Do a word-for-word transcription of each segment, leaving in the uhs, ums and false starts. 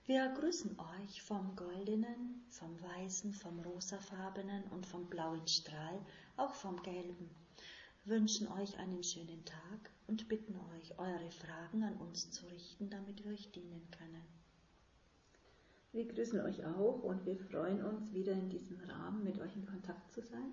Wir grüßen euch vom goldenen, vom weißen, vom rosafarbenen und vom blauen Strahl, auch vom gelben. Wünschen euch einen schönen Tag und bitten euch, eure Fragen an uns zu richten, damit wir euch dienen können. Wir grüßen euch auch und wir freuen uns, wieder in diesem Rahmen mit euch in Kontakt zu sein.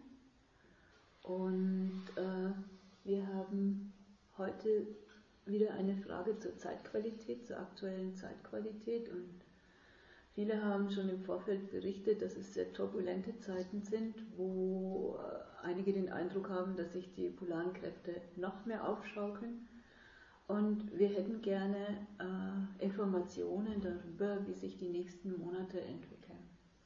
Und äh, wir haben heute wieder eine Frage zur Zeitqualität, zur aktuellen Zeitqualität. Und viele haben schon im Vorfeld berichtet, dass es sehr turbulente Zeiten sind, wo einige den Eindruck haben, dass sich die polaren Kräfte noch mehr aufschaukeln. Und wir hätten gerne äh, Informationen darüber, wie sich die nächsten Monate entwickeln.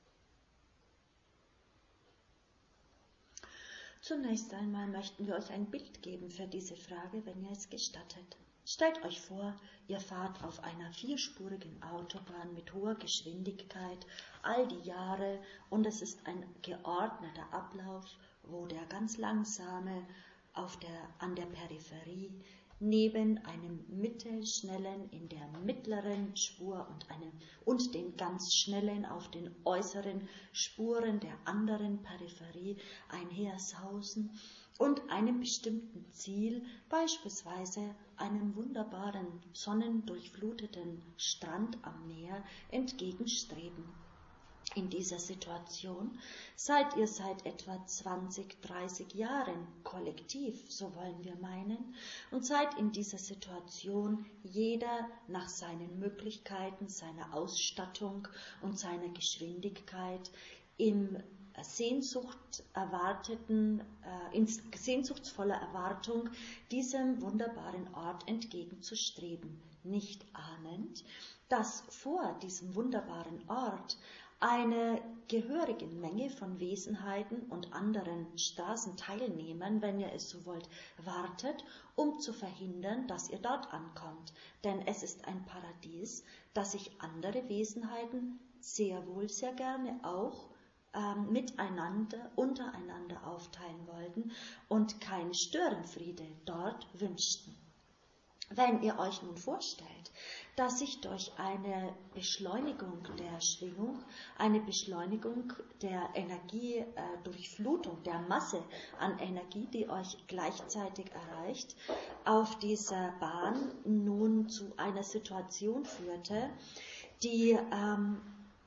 Zunächst einmal möchten wir euch ein Bild geben für diese Frage, wenn ihr es gestattet. Stellt euch vor, ihr fahrt auf einer vierspurigen Autobahn mit hoher Geschwindigkeit all die Jahre und es ist ein geordneter Ablauf, wo der ganz langsame auf der, an der Peripherie neben einem mittelschnellen in der mittleren Spur und, einem, und den ganz schnellen auf den äußeren Spuren der anderen Peripherie einhersausen und einem bestimmten Ziel, beispielsweise einem wunderbaren, sonnendurchfluteten Strand am Meer, entgegenstreben. In dieser Situation seid ihr seit etwa zwanzig, dreißig Jahren kollektiv, so wollen wir meinen, und seid in dieser Situation jeder nach seinen Möglichkeiten, seiner Ausstattung und seiner Geschwindigkeit im Sehnsucht erwarteten, äh, in sehnsuchtsvoller Erwartung diesem wunderbaren Ort entgegenzustreben, nicht ahnend, dass vor diesem wunderbaren Ort eine gehörige Menge von Wesenheiten und anderen Straßenteilnehmern, wenn ihr es so wollt, wartet, um zu verhindern, dass ihr dort ankommt. Denn es ist ein Paradies, das sich andere Wesenheiten sehr wohl, sehr gerne auch ähm, miteinander, untereinander aufteilen wollten und keinen Störenfriede dort wünschten. Wenn ihr euch nun vorstellt, dass sich durch eine Beschleunigung der Schwingung, eine Beschleunigung der Energiedurchflutung, der Masse an Energie, die euch gleichzeitig erreicht, auf dieser Bahn nun zu einer Situation führte, die ähm,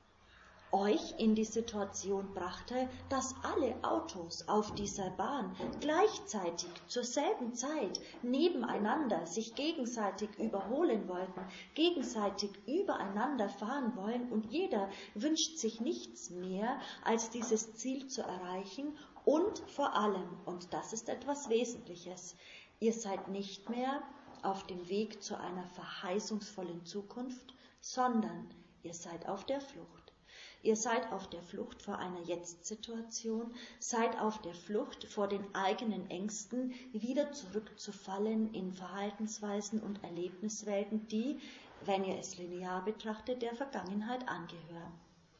euch in die Situation brachte, dass alle Autos auf dieser Bahn gleichzeitig zur selben Zeit nebeneinander sich gegenseitig überholen wollten, gegenseitig übereinander fahren wollen und jeder wünscht sich nichts mehr, als dieses Ziel zu erreichen und vor allem, und das ist etwas Wesentliches, ihr seid nicht mehr auf dem Weg zu einer verheißungsvollen Zukunft, sondern ihr seid auf der Flucht. Ihr seid auf der Flucht vor einer Jetzt-Situation, seid auf der Flucht vor den eigenen Ängsten, wieder zurückzufallen in Verhaltensweisen und Erlebniswelten, die, wenn ihr es linear betrachtet, der Vergangenheit angehören.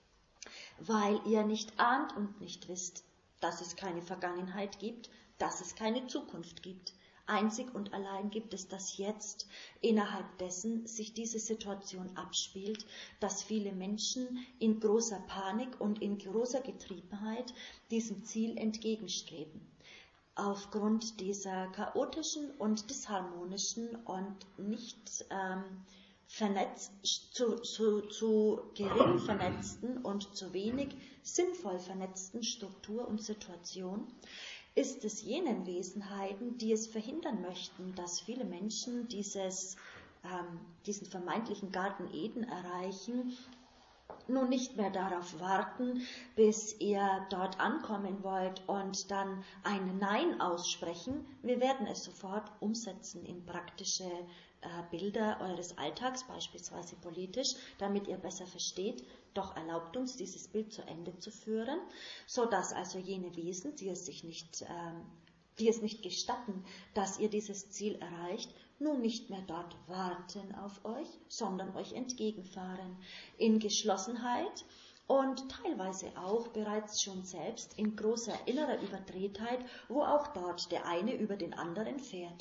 Weil ihr nicht ahnt und nicht wisst, dass es keine Vergangenheit gibt, dass es keine Zukunft gibt. Einzig und allein gibt es das Jetzt, innerhalb dessen sich diese Situation abspielt, dass viele Menschen in großer Panik und in großer Getriebenheit diesem Ziel entgegenstreben. Aufgrund dieser chaotischen und disharmonischen und nicht ähm, vernetzt, zu, zu, zu gering vernetzten und zu wenig sinnvoll vernetzten Struktur und Situation, ist es jenen Wesenheiten, die es verhindern möchten, dass viele Menschen dieses, ähm, diesen vermeintlichen Garten Eden erreichen, nun nicht mehr darauf warten, bis ihr dort ankommen wollt und dann ein Nein aussprechen. Wir werden es sofort umsetzen in praktische äh, Bilder eures Alltags, beispielsweise politisch, damit ihr besser versteht. Doch erlaubt uns, dieses Bild zu Ende zu führen, so dass also jene Wesen, die es sich nicht, ähm, die es nicht gestatten, dass ihr dieses Ziel erreicht, nun nicht mehr dort warten auf euch, sondern euch entgegenfahren in Geschlossenheit und teilweise auch bereits schon selbst in großer innerer Überdrehtheit, wo auch dort der eine über den anderen fährt.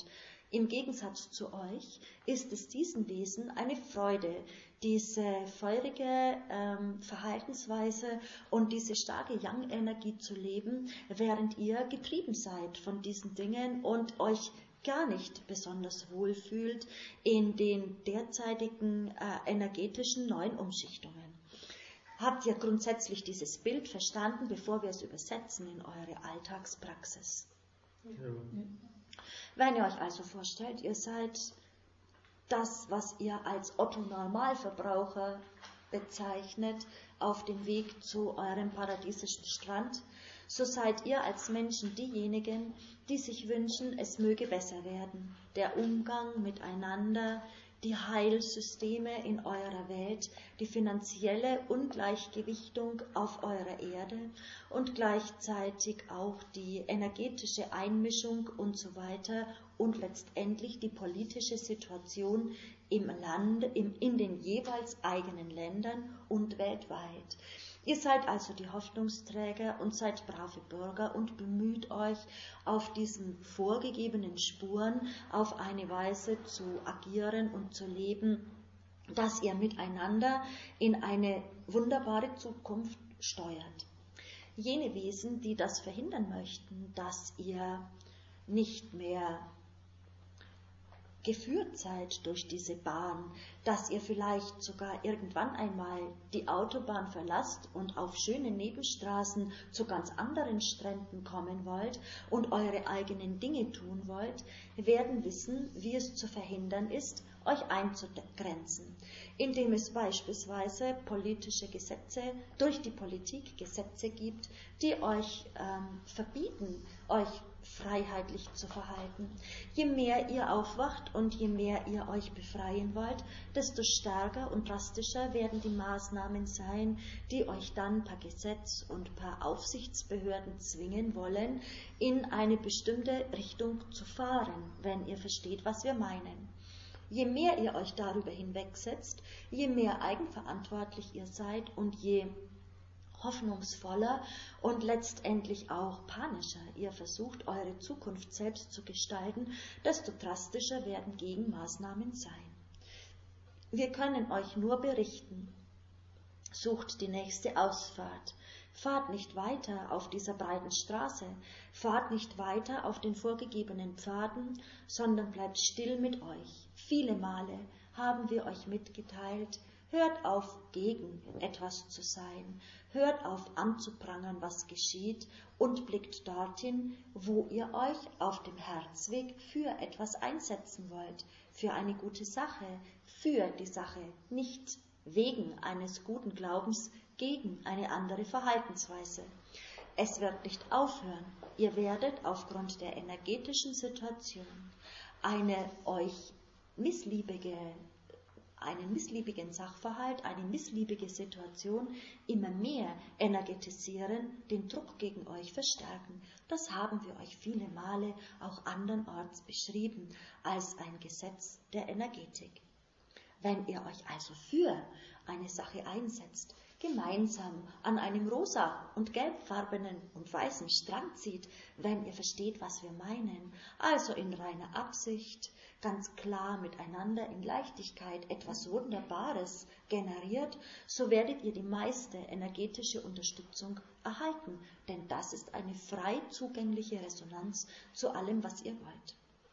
Im Gegensatz zu euch ist es diesen Wesen eine Freude, diese feurige ähm, Verhaltensweise und diese starke Yang-Energie zu leben, während ihr getrieben seid von diesen Dingen und euch gar nicht besonders wohl fühlt in den derzeitigen äh, energetischen neuen Umschichtungen. Habt ihr grundsätzlich dieses Bild verstanden, bevor wir es übersetzen in eure Alltagspraxis? Ja. Wenn ihr euch also vorstellt, ihr seid das, was ihr als Otto-Normalverbraucher bezeichnet, auf dem Weg zu eurem paradiesischen Strand, so seid ihr als Menschen diejenigen, die sich wünschen, es möge besser werden. Der Umgang miteinander, die Heilsysteme in eurer Welt, die finanzielle Ungleichgewichtung auf eurer Erde und gleichzeitig auch die energetische Einmischung und so weiter und letztendlich die politische Situation im Land, im, in den jeweils eigenen Ländern und weltweit. Ihr seid also die Hoffnungsträger und seid brave Bürger und bemüht euch, auf diesen vorgegebenen Spuren auf eine Weise zu agieren und zu leben, dass ihr miteinander in eine wunderbare Zukunft steuert. Jene Wesen, die das verhindern möchten, dass ihr nicht mehr geführt seid durch diese Bahn, dass ihr vielleicht sogar irgendwann einmal die Autobahn verlasst und auf schöne Nebenstraßen zu ganz anderen Stränden kommen wollt und eure eigenen Dinge tun wollt, werden wissen, wie es zu verhindern ist, euch einzugrenzen, indem es beispielsweise politische Gesetze, durch die Politik Gesetze gibt, die euch ähm, verbieten, euch freiheitlich zu verhalten. Je mehr ihr aufwacht und je mehr ihr euch befreien wollt, desto stärker und drastischer werden die Maßnahmen sein, die euch dann per Gesetz und per Aufsichtsbehörden zwingen wollen, in eine bestimmte Richtung zu fahren, wenn ihr versteht, was wir meinen. Je mehr ihr euch darüber hinwegsetzt, je mehr eigenverantwortlich ihr seid und je hoffnungsvoller und letztendlich auch panischer ihr versucht, eure Zukunft selbst zu gestalten, desto drastischer werden Gegenmaßnahmen sein. Wir können euch nur berichten. Sucht die nächste Ausfahrt. Fahrt nicht weiter auf dieser breiten Straße, fahrt nicht weiter auf den vorgegebenen Pfaden, sondern bleibt still mit euch. Viele Male haben wir euch mitgeteilt, hört auf, gegen etwas zu sein, hört auf anzuprangern, was geschieht, und blickt dorthin, wo ihr euch auf dem Herzweg für etwas einsetzen wollt, für eine gute Sache, für die Sache, nicht wegen eines guten Glaubens gegen eine andere Verhaltensweise. Es wird nicht aufhören. Ihr werdet aufgrund der energetischen Situation eine euch missliebige einen missliebigen Sachverhalt, eine missliebige Situation immer mehr energetisieren, den Druck gegen euch verstärken. Das haben wir euch viele Male auch andernorts beschrieben als ein Gesetz der Energetik. Wenn ihr euch also für eine Sache einsetzt, gemeinsam an einem rosa und gelbfarbenen und weißen Strand zieht, wenn ihr versteht, was wir meinen, also in reiner Absicht, ganz klar miteinander in Leichtigkeit etwas Wunderbares generiert, so werdet ihr die meiste energetische Unterstützung erhalten, denn das ist eine frei zugängliche Resonanz zu allem, was ihr wollt.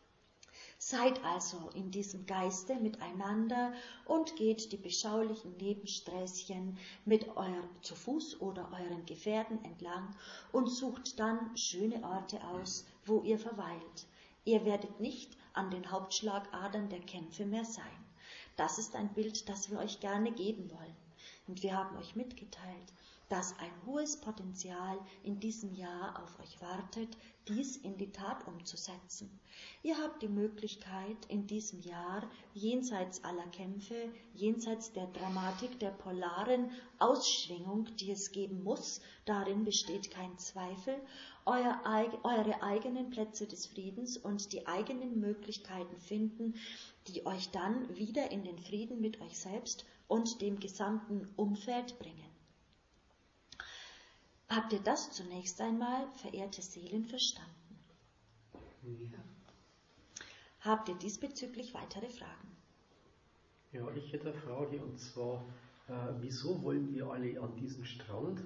Seid also in diesem Geiste miteinander und geht die beschaulichen Nebensträßchen mit euer, zu Fuß oder euren Gefährten entlang und sucht dann schöne Orte aus, wo ihr verweilt. Ihr werdet nicht an den Hauptschlagadern der Kämpfe mehr sein. Das ist ein Bild, das wir euch gerne geben wollen. Und wir haben euch mitgeteilt, dass ein hohes Potenzial in diesem Jahr auf euch wartet, dies in die Tat umzusetzen. Ihr habt die Möglichkeit, in diesem Jahr jenseits aller Kämpfe, jenseits der Dramatik, der polaren Ausschwingung, die es geben muss, darin besteht kein Zweifel, euer, eure eigenen Plätze des Friedens und die eigenen Möglichkeiten finden, die euch dann wieder in den Frieden mit euch selbst und dem gesamten Umfeld bringen. Habt ihr das zunächst einmal, verehrte Seelen, verstanden? Ja. Habt ihr diesbezüglich weitere Fragen? Ja, ich hätte eine Frage, und zwar, äh, wieso wollen wir alle an diesen Strand,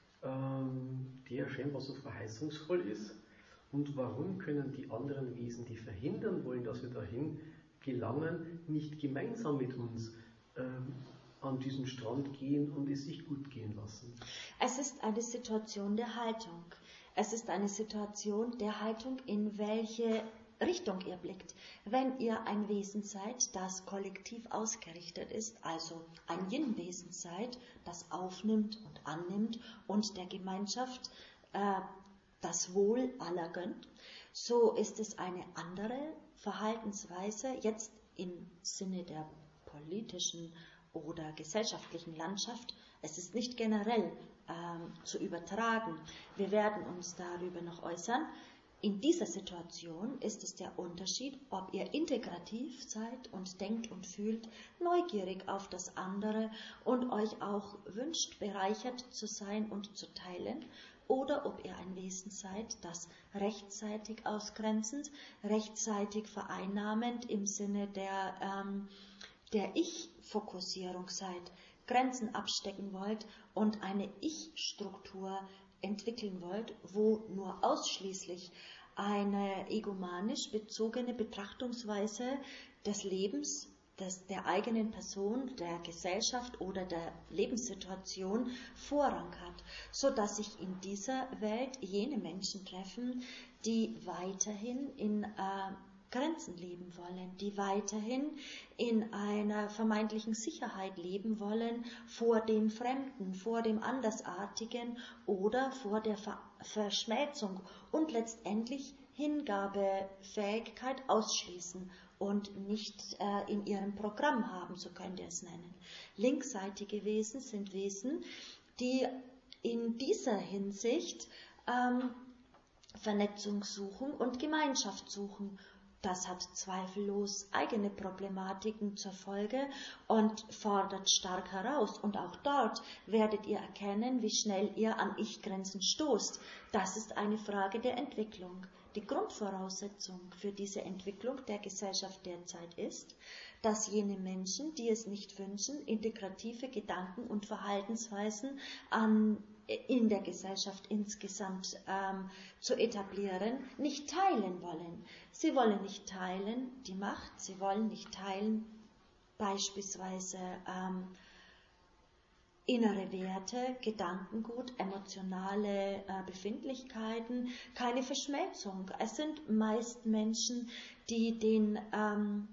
ähm, der scheinbar so verheißungsvoll ist, und warum können die anderen Wesen, die verhindern wollen, dass wir dahin gelangen, nicht gemeinsam mit uns ähm, an diesen Strand gehen und es sich gut gehen lassen? Es ist eine Situation der Haltung. Es ist eine Situation der Haltung, in welche Richtung ihr blickt. Wenn ihr ein Wesen seid, das kollektiv ausgerichtet ist, also ein Yin-Wesen seid, das aufnimmt und annimmt und der Gemeinschaft äh, das Wohl aller gönnt, so ist es eine andere Verhaltensweise, jetzt im Sinne der politischen oder gesellschaftlichen Landschaft. Es ist nicht generell ähm, zu übertragen. Wir werden uns darüber noch äußern. In dieser Situation ist es der Unterschied, ob ihr integrativ seid und denkt und fühlt, neugierig auf das andere und euch auch wünscht, bereichert zu sein und zu teilen, oder ob ihr ein Wesen seid, das rechtzeitig ausgrenzend, rechtzeitig vereinnahmend im Sinne der, ähm, der Ich-Fokussierung seid, Grenzen abstecken wollt und eine Ich-Struktur entwickeln wollt, wo nur ausschließlich eine egomanisch bezogene Betrachtungsweise des Lebens, des, der eigenen Person, der Gesellschaft oder der Lebenssituation Vorrang hat, sodass sich in dieser Welt jene Menschen treffen, die weiterhin in äh, Grenzen leben wollen, die weiterhin in einer vermeintlichen Sicherheit leben wollen vor dem Fremden, vor dem Andersartigen oder vor der Ver- Verschmelzung und letztendlich Hingabefähigkeit ausschließen und nicht äh, in ihrem Programm haben, so könnt ihr es nennen. Linksseitige Wesen sind Wesen, die in dieser Hinsicht ähm, Vernetzung suchen und Gemeinschaft suchen. Das hat zweifellos eigene Problematiken zur Folge und fordert stark heraus. Und auch dort werdet ihr erkennen, wie schnell ihr an Ich-Grenzen stoßt. Das ist eine Frage der Entwicklung. Die Grundvoraussetzung für diese Entwicklung der Gesellschaft derzeit ist, dass jene Menschen, die es nicht wünschen, integrative Gedanken und Verhaltensweisen an in der Gesellschaft insgesamt ähm, zu etablieren, nicht teilen wollen. Sie wollen nicht teilen die Macht, sie wollen nicht teilen beispielsweise ähm, innere Werte, Gedankengut, emotionale äh, Befindlichkeiten, keine Verschmelzung. Es sind meist Menschen, die den ähm,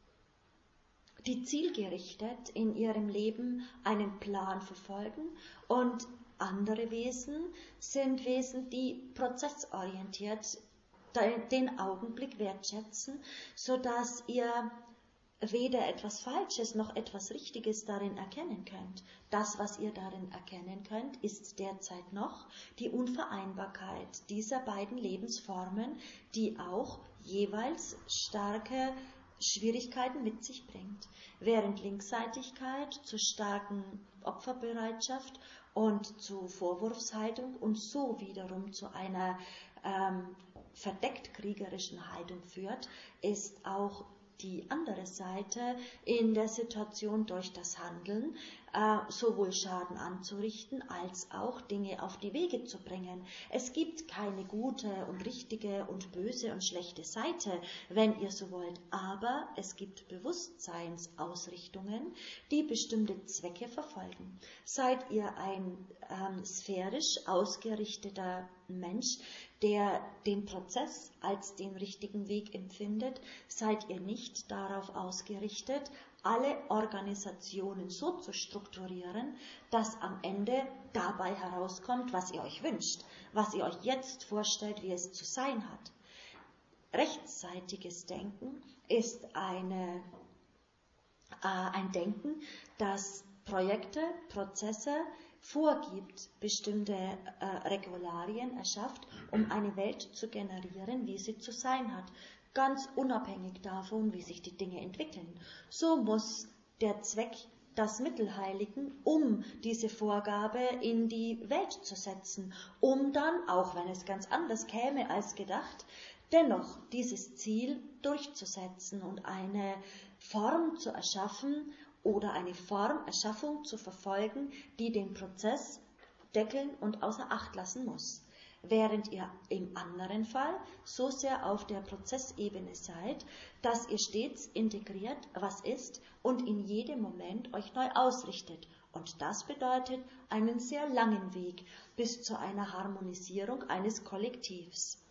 die zielgerichtet in ihrem Leben einen Plan verfolgen, und andere Wesen sind Wesen, die prozessorientiert den Augenblick wertschätzen, sodass ihr weder etwas Falsches noch etwas Richtiges darin erkennen könnt. Das, was ihr darin erkennen könnt, ist derzeit noch die Unvereinbarkeit dieser beiden Lebensformen, die auch jeweils starke Schwierigkeiten mit sich bringt. Während Linksseitigkeit zu starken Opferbereitschaft und zu Vorwurfshaltung und so wiederum zu einer ähm, verdeckt kriegerischen Haltung führt, ist auch die andere Seite in der Situation, durch das Handeln äh, sowohl Schaden anzurichten, als auch Dinge auf die Wege zu bringen. Es gibt keine gute und richtige und böse und schlechte Seite, wenn ihr so wollt, aber es gibt Bewusstseinsausrichtungen, die bestimmte Zwecke verfolgen. Seid ihr ein ähm, sphärisch ausgerichteter Mensch, der den Prozess als den richtigen Weg empfindet, seid ihr nicht darauf ausgerichtet, alle Organisationen so zu strukturieren, dass am Ende dabei herauskommt, was ihr euch wünscht, was ihr euch jetzt vorstellt, wie es zu sein hat. Rechtsseitiges Denken ist eine, äh, ein Denken, das Projekte, Prozesse vorgibt, bestimmte äh, Regularien erschafft, um eine Welt zu generieren, wie sie zu sein hat, ganz unabhängig davon, wie sich die Dinge entwickeln. So muss der Zweck das Mittel heiligen, um diese Vorgabe in die Welt zu setzen, um dann, auch wenn es ganz anders käme als gedacht, dennoch dieses Ziel durchzusetzen und eine Form zu erschaffen oder eine Formerschaffung zu verfolgen, die den Prozess deckeln und außer Acht lassen muss. Während ihr im anderen Fall so sehr auf der Prozessebene seid, dass ihr stets integriert, was ist, und in jedem Moment euch neu ausrichtet. Und das bedeutet einen sehr langen Weg bis zu einer Harmonisierung eines Kollektivs.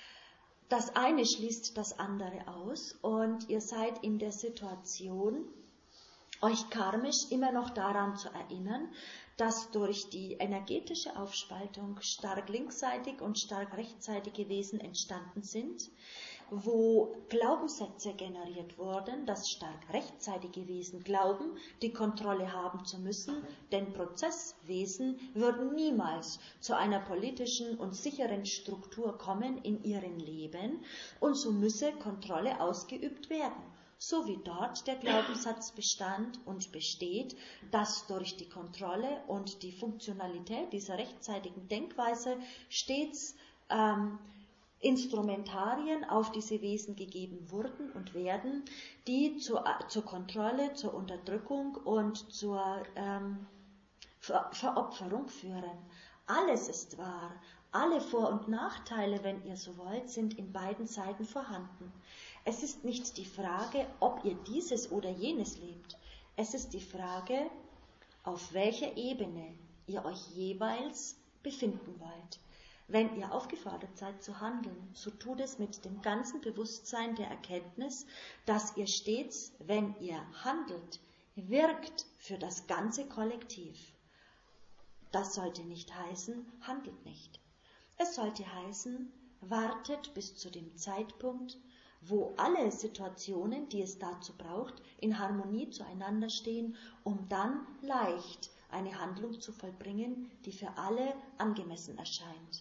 Das eine schließt das andere aus und ihr seid in der Situation, euch karmisch immer noch daran zu erinnern, dass durch die energetische Aufspaltung stark linksseitig und stark rechtsseitige Wesen entstanden sind, wo Glaubenssätze generiert wurden, dass stark rechtsseitige Wesen glauben, die Kontrolle haben zu müssen, denn Prozesswesen würden niemals zu einer politischen und sicheren Struktur kommen in ihrem Leben und so müsse Kontrolle ausgeübt werden. So wie dort der Glaubenssatz bestand und besteht, dass durch die Kontrolle und die Funktionalität dieser rechtzeitigen Denkweise stets ähm, Instrumentarien auf diese Wesen gegeben wurden und werden, die zur, zur Kontrolle, zur Unterdrückung und zur ähm, Ver- Veropferung führen. Alles ist wahr. Alle Vor- und Nachteile, wenn ihr so wollt, sind in beiden Seiten vorhanden. Es ist nicht die Frage, ob ihr dieses oder jenes lebt. Es ist die Frage, auf welcher Ebene ihr euch jeweils befinden wollt. Wenn ihr aufgefordert seid zu handeln, so tut es mit dem ganzen Bewusstsein der Erkenntnis, dass ihr stets, wenn ihr handelt, wirkt für das ganze Kollektiv. Das sollte nicht heißen, handelt nicht. Es sollte heißen, wartet bis zu dem Zeitpunkt, wo alle Situationen, die es dazu braucht, in Harmonie zueinander stehen, um dann leicht eine Handlung zu vollbringen, die für alle angemessen erscheint.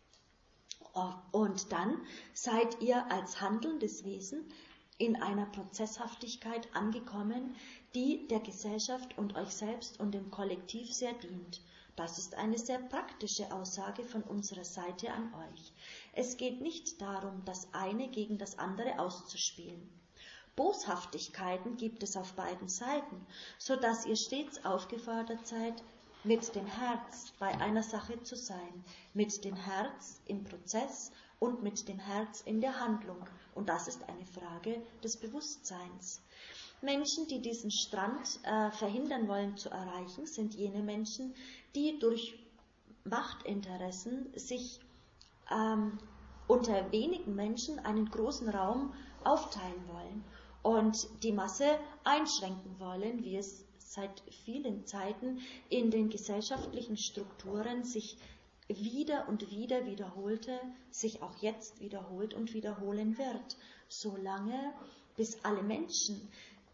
Und dann seid ihr als handelndes Wesen in einer Prozesshaftigkeit angekommen, die der Gesellschaft und euch selbst und dem Kollektiv sehr dient. Das ist eine sehr praktische Aussage von unserer Seite an euch. Es geht nicht darum, das eine gegen das andere auszuspielen. Boshaftigkeiten gibt es auf beiden Seiten, so dass ihr stets aufgefordert seid, mit dem Herz bei einer Sache zu sein, mit dem Herz im Prozess und mit dem Herz in der Handlung. Und das ist eine Frage des Bewusstseins. Menschen, die diesen Strand äh, verhindern wollen zu erreichen, sind jene Menschen, die durch Machtinteressen sich ähm, unter wenigen Menschen einen großen Raum aufteilen wollen und die Masse einschränken wollen, wie es seit vielen Zeiten in den gesellschaftlichen Strukturen sich wieder und wieder wiederholte, sich auch jetzt wiederholt und wiederholen wird, solange bis alle Menschen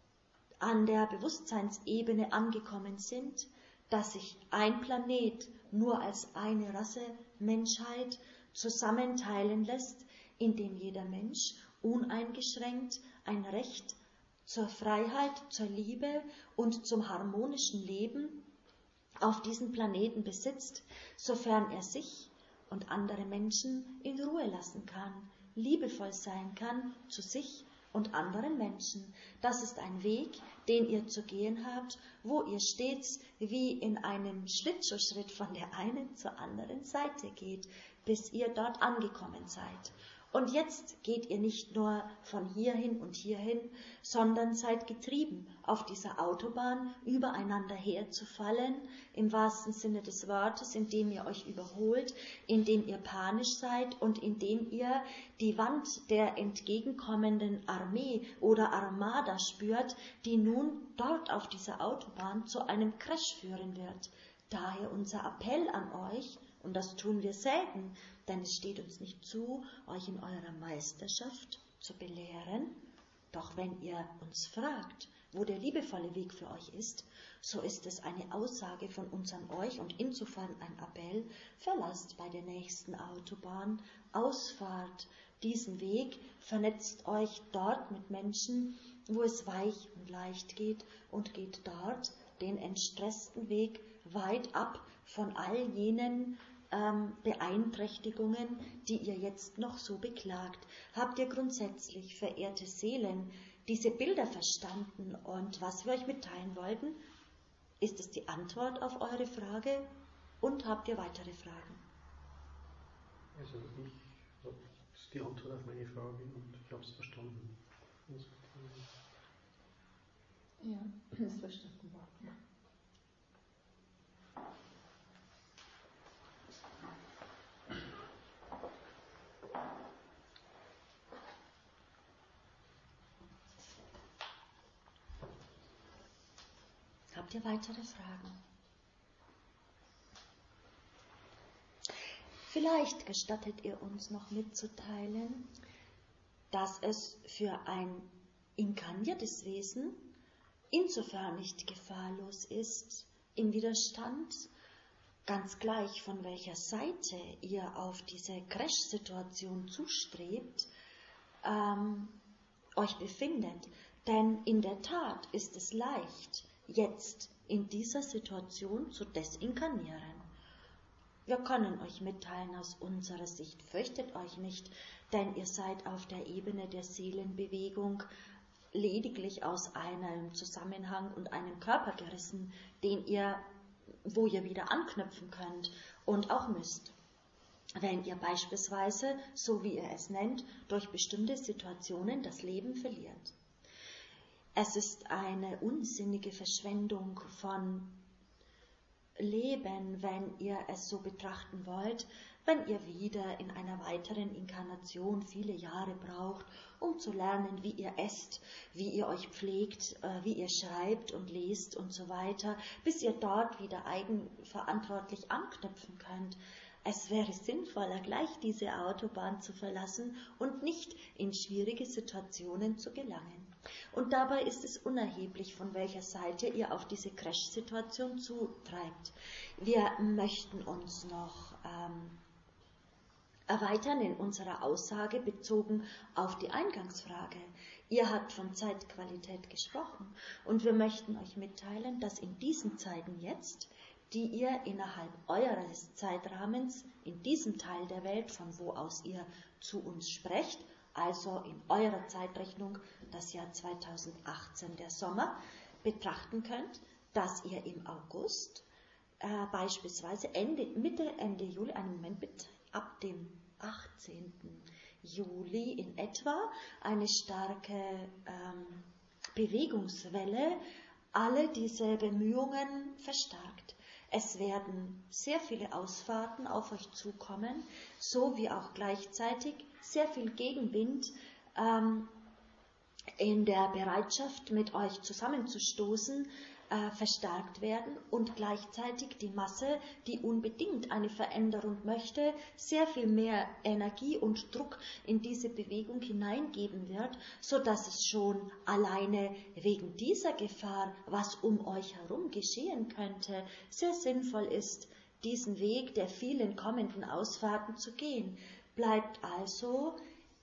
an der Bewusstseinsebene angekommen sind, dass sich ein Planet nur als eine Rasse Menschheit zusammenteilen lässt, in dem jeder Mensch uneingeschränkt ein Recht zur Freiheit, zur Liebe und zum harmonischen Leben auf diesem Planeten besitzt, sofern er sich und andere Menschen in Ruhe lassen kann, liebevoll sein kann zu sich und anderen Menschen. Das ist ein Weg, den ihr zu gehen habt, wo ihr stets wie in einem Schlittschuhschritt von der einen zur anderen Seite geht, bis ihr dort angekommen seid. Und jetzt geht ihr nicht nur von hierhin und hierhin, sondern seid getrieben, auf dieser Autobahn übereinander herzufallen, im wahrsten Sinne des Wortes, indem ihr euch überholt, indem ihr panisch seid und indem ihr die Wand der entgegenkommenden Armee oder Armada spürt, die nun dort auf dieser Autobahn zu einem Crash führen wird. Daher unser Appell an euch, und das tun wir selten, denn es steht uns nicht zu, euch in eurer Meisterschaft zu belehren. Doch wenn ihr uns fragt, wo der liebevolle Weg für euch ist, so ist es eine Aussage von uns an euch und insofern ein Appell, verlasst bei der nächsten Autobahn, Ausfahrt diesen Weg, vernetzt euch dort mit Menschen, wo es weich und leicht geht und geht dort den entstressten Weg weit ab von all jenen ähm, Beeinträchtigungen, die ihr jetzt noch so beklagt. Habt ihr grundsätzlich, verehrte Seelen, diese Bilder verstanden und was wir euch mitteilen wollten? Ist es die Antwort auf eure Frage und habt ihr weitere Fragen? Also ich, das ist die Antwort auf meine Frage und ich habe es verstanden. Ja, ist verstanden worden. Habt ihr weitere Fragen? Vielleicht gestattet ihr uns noch mitzuteilen, dass es für ein inkarniertes Wesen insofern nicht gefahrlos ist, im Widerstand, ganz gleich von welcher Seite ihr auf diese Crash-Situation zustrebt, ähm, euch befindet. Denn in der Tat ist es leicht, jetzt in dieser Situation zu desinkarnieren. Wir können euch mitteilen aus unserer Sicht, fürchtet euch nicht, denn ihr seid auf der Ebene der Seelenbewegung lediglich aus einem Zusammenhang und einem Körper gerissen, den ihr, wo ihr wieder anknüpfen könnt und auch müsst. Wenn ihr beispielsweise, so wie ihr es nennt, durch bestimmte Situationen das Leben verliert. Es ist eine unsinnige Verschwendung von Leben, wenn ihr es so betrachten wollt, wenn ihr wieder in einer weiteren Inkarnation viele Jahre braucht, um zu lernen, wie ihr esst, wie ihr euch pflegt, wie ihr schreibt und lest und so weiter, bis ihr dort wieder eigenverantwortlich anknüpfen könnt. Es wäre sinnvoller, gleich diese Autobahn zu verlassen und nicht in schwierige Situationen zu gelangen. Und dabei ist es unerheblich, von welcher Seite ihr auf diese Crash-Situation zutreibt. Wir möchten uns noch ähm, erweitern in unserer Aussage bezogen auf die Eingangsfrage. Ihr habt von Zeitqualität gesprochen und wir möchten euch mitteilen, dass in diesen Zeiten jetzt, die ihr innerhalb eures Zeitrahmens in diesem Teil der Welt, von wo aus ihr zu uns sprecht, also in eurer Zeitrechnung das Jahr zweitausendachtzehn, der Sommer, betrachten könnt, dass ihr im August äh, beispielsweise Ende, Mitte, Ende Juli, einen Moment bitte, ab dem achtzehnten Juli in etwa eine starke ähm, Bewegungswelle alle diese Bemühungen verstärkt. Es werden sehr viele Ausfahrten auf euch zukommen, so wie auch gleichzeitig sehr viel Gegenwind ähm, in der Bereitschaft, mit euch zusammenzustoßen, äh, verstärkt werden und gleichzeitig die Masse, die unbedingt eine Veränderung möchte, sehr viel mehr Energie und Druck in diese Bewegung hineingeben wird, so dass es schon alleine wegen dieser Gefahr, was um euch herum geschehen könnte, sehr sinnvoll ist, diesen Weg der vielen kommenden Ausfahrten zu gehen. Bleibt also,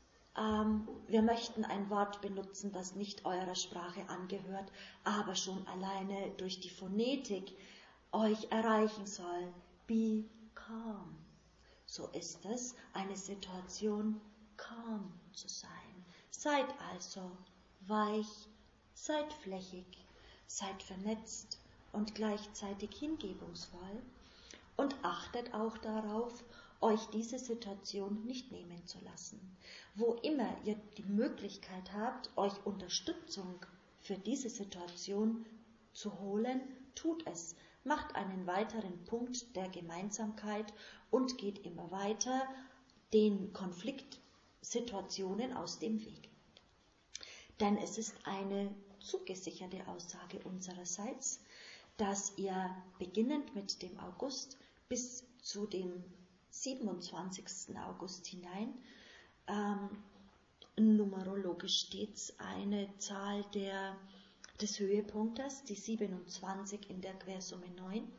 ähm, wir möchten ein Wort benutzen, das nicht eurer Sprache angehört, aber schon alleine durch die Phonetik euch erreichen soll. Be calm. So ist es, eine Situation calm zu sein. Seid also weich, seid flächig, seid vernetzt und gleichzeitig hingebungsvoll und achtet auch darauf, euch diese Situation nicht nehmen zu lassen. Wo immer ihr die Möglichkeit habt, euch Unterstützung für diese situation zu holen, tut es. Macht einen weiteren Punkt der Gemeinsamkeit und geht immer weiter den Konfliktsituationen aus dem Weg. Denn es ist eine zugesicherte Aussage unsererseits, dass ihr beginnend mit dem August bis zu dem siebenundzwanzigsten August hinein ähm, numerologisch stets eine Zahl der, des Höhepunktes, die siebenundzwanzig in der Quersumme neun,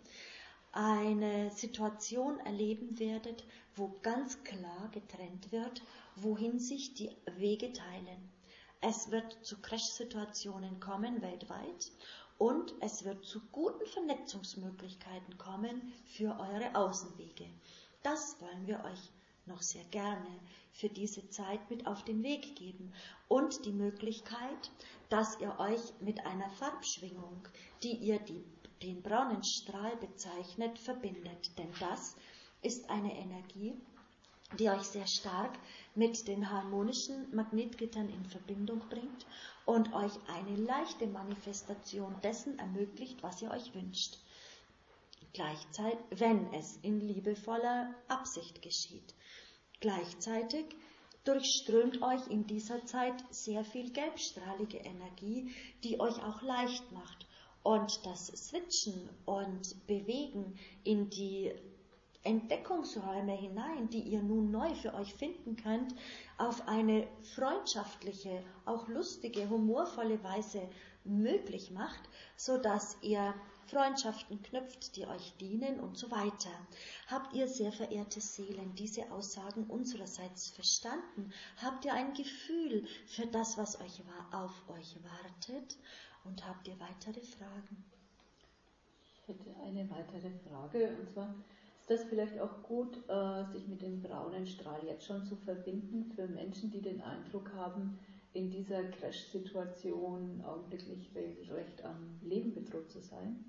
eine Situation erleben werdet, wo ganz klar getrennt wird, wohin sich die Wege teilen. Es wird zu Crash-Situationen kommen weltweit und es wird zu guten Vernetzungsmöglichkeiten kommen für eure Außenwege. Das wollen wir euch noch sehr gerne für diese Zeit mit auf den Weg geben und die Möglichkeit, dass ihr euch mit einer Farbschwingung, die ihr die, den braunen Strahl bezeichnet, verbindet. Denn das ist eine Energie, die euch sehr stark mit den harmonischen Magnetgittern in Verbindung bringt und euch eine leichte Manifestation dessen ermöglicht, was ihr euch wünscht. Gleichzeitig, wenn es in liebevoller Absicht geschieht. Gleichzeitig durchströmt euch in dieser Zeit sehr viel gelbstrahlige Energie, die euch auch leicht macht. Und das Switchen und Bewegen in die Entdeckungsräume hinein, die ihr nun neu für euch finden könnt, auf eine freundschaftliche, auch lustige, humorvolle Weise möglich macht, sodass ihr Freundschaften knüpft, die euch dienen und so weiter. Habt ihr, sehr verehrte Seelen, diese Aussagen unsererseits verstanden? Habt ihr ein Gefühl für das, was euch auf euch wartet? Und habt ihr weitere Fragen? Ich hätte eine weitere Frage, und zwar ist das vielleicht auch gut, sich mit dem braunen Strahl jetzt schon zu verbinden für Menschen, die den Eindruck haben, in dieser Crash-Situation augenblicklich recht am Leben bedroht zu sein?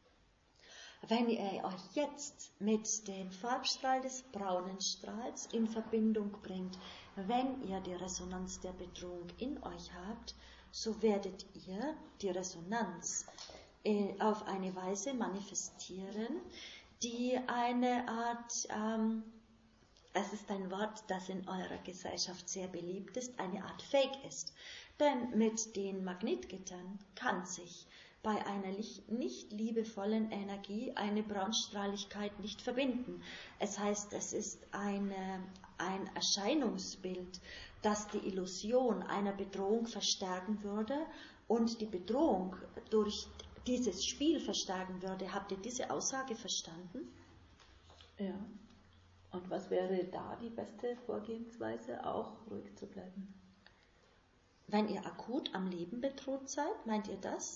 Wenn ihr euch jetzt mit dem Farbstrahl des braunen Strahls in Verbindung bringt, wenn ihr die Resonanz der Bedrohung in euch habt, so werdet ihr die Resonanz auf eine Weise manifestieren, die eine Art, ähm, es ist ein Wort, das in eurer Gesellschaft sehr beliebt ist, eine Art Fake ist. Denn mit den Magnetgittern kann sich bei einer nicht liebevollen Energie eine Braunstrahligkeit nicht verbinden. Es heißt, es ist eine, ein Erscheinungsbild, das die Illusion einer Bedrohung verstärken würde und die Bedrohung durch dieses Spiel verstärken würde. Habt ihr diese Aussage verstanden? Ja. Und was wäre da die beste Vorgehensweise? Auch ruhig zu bleiben. Wenn ihr akut am Leben bedroht seid, meint ihr das?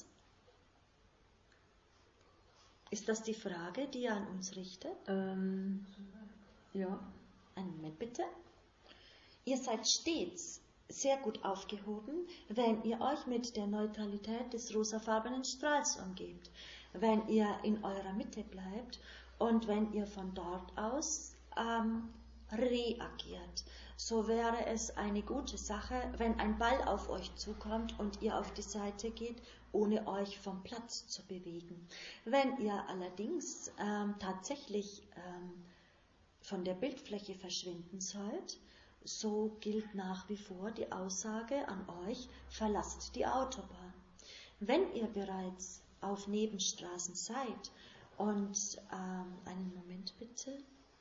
Ist das die Frage, die ihr an uns richtet? Ähm, ja. Einen Moment bitte. Ihr seid stets sehr gut aufgehoben, wenn ihr euch mit der Neutralität des rosafarbenen Strahls umgebt, wenn ihr in eurer Mitte bleibt und wenn ihr von dort aus ähm, reagiert. So wäre es eine gute Sache, wenn ein Ball auf euch zukommt und ihr auf die Seite geht, ohne euch vom Platz zu bewegen. Wenn ihr allerdings ähm, tatsächlich ähm, von der Bildfläche verschwinden sollt, so gilt nach wie vor die Aussage an euch, verlasst die Autobahn. Wenn ihr bereits auf Nebenstraßen seid und, ähm, einen Moment bitte,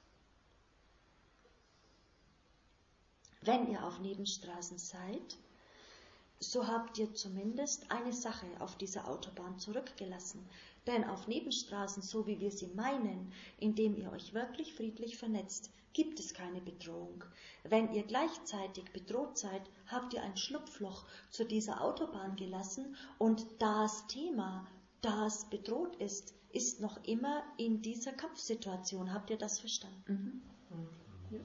wenn ihr auf Nebenstraßen seid, so habt ihr zumindest eine Sache auf dieser Autobahn zurückgelassen. Denn auf Nebenstraßen, so wie wir sie meinen, indem ihr euch wirklich friedlich vernetzt, gibt es keine Bedrohung. Wenn ihr gleichzeitig bedroht seid, habt ihr ein Schlupfloch zu dieser Autobahn gelassen und das Thema, das bedroht ist, ist noch immer in dieser Kampfsituation. Habt ihr das verstanden? Mhm. Ja.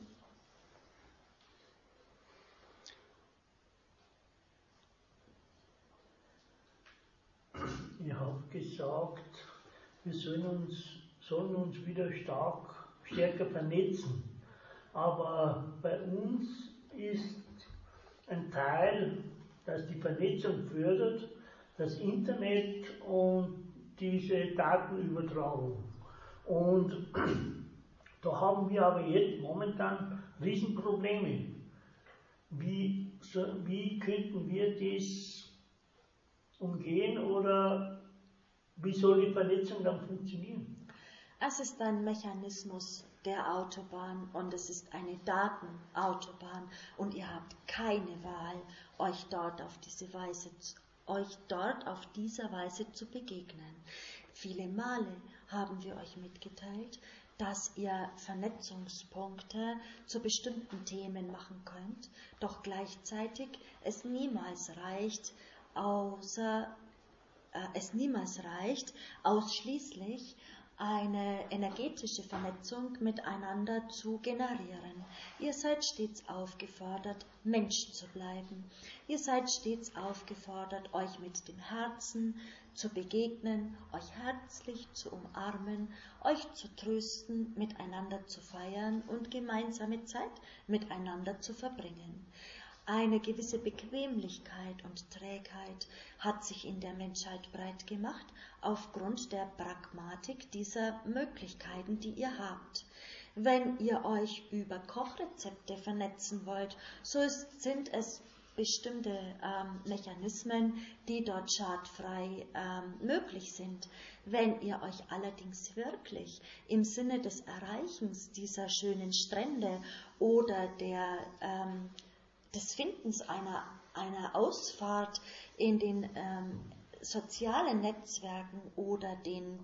Ihr habt gesagt, wir sollen uns, sollen uns wieder stark, stärker vernetzen. Aber bei uns ist ein Teil, das die Vernetzung fördert, das Internet und diese Datenübertragung. Und da haben wir aber jetzt momentan Riesenprobleme. Wie, so, wie könnten wir das umgehen oder wie soll die Vernetzung dann funktionieren? Es ist ein Mechanismus der Autobahn und es ist eine Datenautobahn und ihr habt keine Wahl, euch dort auf diese Weise, euch dort auf dieser Weise zu begegnen. Viele Male haben wir euch mitgeteilt, dass ihr Vernetzungspunkte zu bestimmten Themen machen könnt, doch gleichzeitig es niemals reicht, außer äh, es niemals reicht, ausschließlich eine energetische Vernetzung miteinander zu generieren. Ihr seid stets aufgefordert, Mensch zu bleiben. Ihr seid stets aufgefordert, euch mit dem Herzen zu begegnen, euch herzlich zu umarmen, euch zu trösten, miteinander zu feiern und gemeinsame Zeit miteinander zu verbringen. Eine gewisse Bequemlichkeit und Trägheit hat sich in der Menschheit breit gemacht, aufgrund der Pragmatik dieser Möglichkeiten, die ihr habt. Wenn ihr euch über Kochrezepte vernetzen wollt, so ist, sind es bestimmte ähm, Mechanismen, die dort schadfrei ähm, möglich sind. Wenn ihr euch allerdings wirklich im Sinne des Erreichens dieser schönen Strände oder der ähm, des Findens einer, einer Ausfahrt in den ähm, sozialen Netzwerken oder den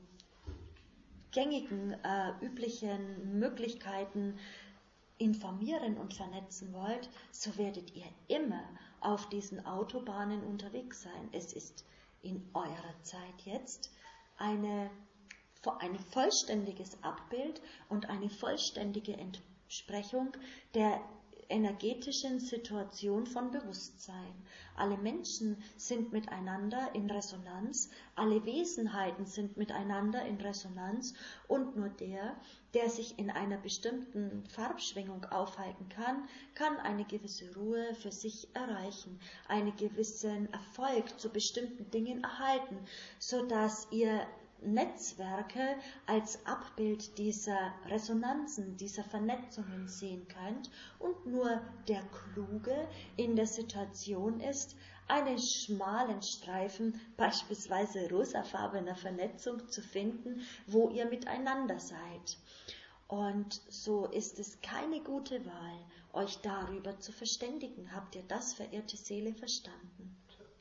gängigen, äh, üblichen Möglichkeiten informieren und vernetzen wollt, so werdet ihr immer auf diesen Autobahnen unterwegs sein. Es ist in eurer Zeit jetzt eine, ein vollständiges Abbild und eine vollständige Entsprechung der energetischen Situation von Bewusstsein. Alle Menschen sind miteinander in Resonanz, alle Wesenheiten sind miteinander in Resonanz und nur der, der sich in einer bestimmten Farbschwingung aufhalten kann, kann eine gewisse Ruhe für sich erreichen, einen gewissen Erfolg zu bestimmten Dingen erhalten, sodass ihr Netzwerke als Abbild dieser Resonanzen, dieser Vernetzungen sehen könnt und nur der Kluge in der Situation ist, einen schmalen Streifen, beispielsweise rosafarbener Vernetzung zu finden, wo ihr miteinander seid. Und so ist es keine gute Wahl, euch darüber zu verständigen. Habt ihr das, verehrte Seele, verstanden?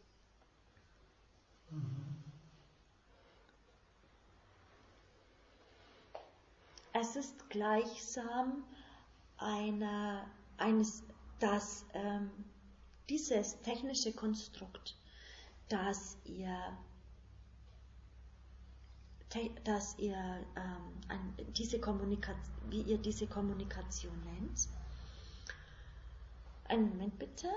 Mhm. Es ist gleichsam eine, eines, dass ähm, dieses technische Konstrukt, das ihr, te, dass ihr ähm, ein, diese Kommunikation, wie ihr diese Kommunikation nennt. Einen Moment bitte.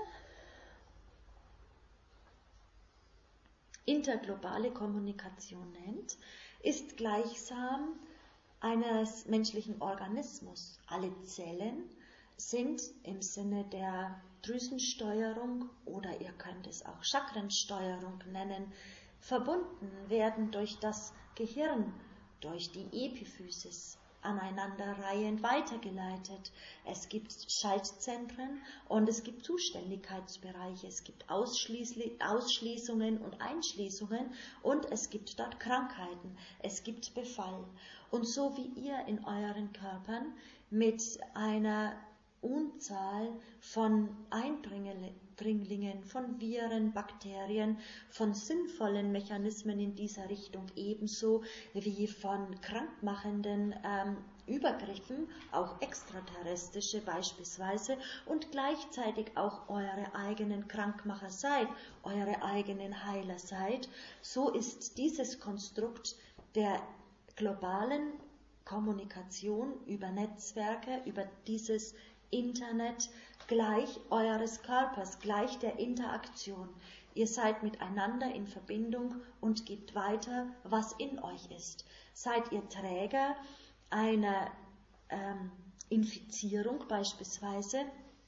Interglobale Kommunikation nennt, ist gleichsam eines menschlichen Organismus. Alle Zellen sind im Sinne der Drüsensteuerung oder ihr könnt es auch Chakrensteuerung nennen, verbunden werden durch das Gehirn, durch die Epiphysis, aneinanderreihend weitergeleitet. Es gibt Schaltzentren und es gibt Zuständigkeitsbereiche, es gibt Ausschließungen und Einschließungen und es gibt dort Krankheiten, es gibt Befall. Und so wie ihr in euren Körpern mit einer Unzahl von Eindringlingen, von Viren, Bakterien, von sinnvollen Mechanismen in dieser Richtung, ebenso wie von krankmachenden ähm, Übergriffen, auch extraterrestrische beispielsweise, und gleichzeitig auch eure eigenen Krankmacher seid, eure eigenen Heiler seid, so ist dieses Konstrukt der globalen Kommunikation über Netzwerke, über dieses Internet gleich eures Körpers, gleich der Interaktion. Ihr seid miteinander in Verbindung und gebt weiter, was in euch ist. Seid ihr Träger einer ähm, Infizierung beispielsweise,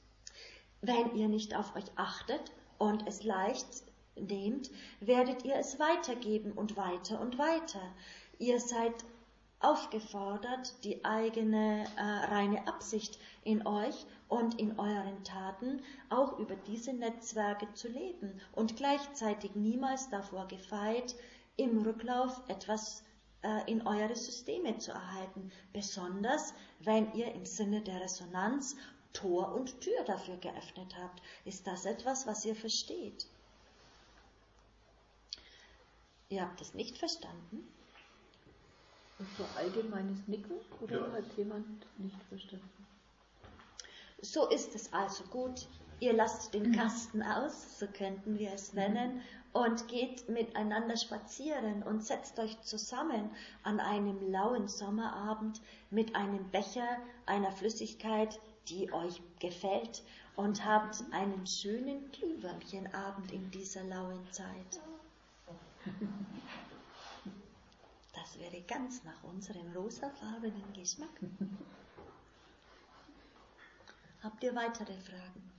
wenn ihr nicht auf euch achtet und es leicht nehmt, werdet ihr es weitergeben und weiter und weiter. Ihr seid aufgefordert, die eigene äh, reine Absicht in euch und in euren Taten auch über diese Netzwerke zu leben und gleichzeitig niemals davor gefeit, im Rücklauf etwas äh, in eure Systeme zu erhalten, besonders wenn ihr im Sinne der Resonanz Tor und Tür dafür geöffnet habt. Ist das etwas, was ihr versteht? Ihr habt es nicht verstanden? Das war allgemeines Nicken oder ja. Hat jemand nicht verstanden? So ist es also gut. Ihr lasst den Kasten aus, so könnten wir es nennen, und geht miteinander spazieren und setzt euch zusammen an einem lauen Sommerabend mit einem Becher einer Flüssigkeit, die euch gefällt, und habt einen schönen Glühwürmchenabend in dieser lauen Zeit. Das wäre ganz nach unserem rosafarbenen Geschmack. Habt ihr weitere Fragen?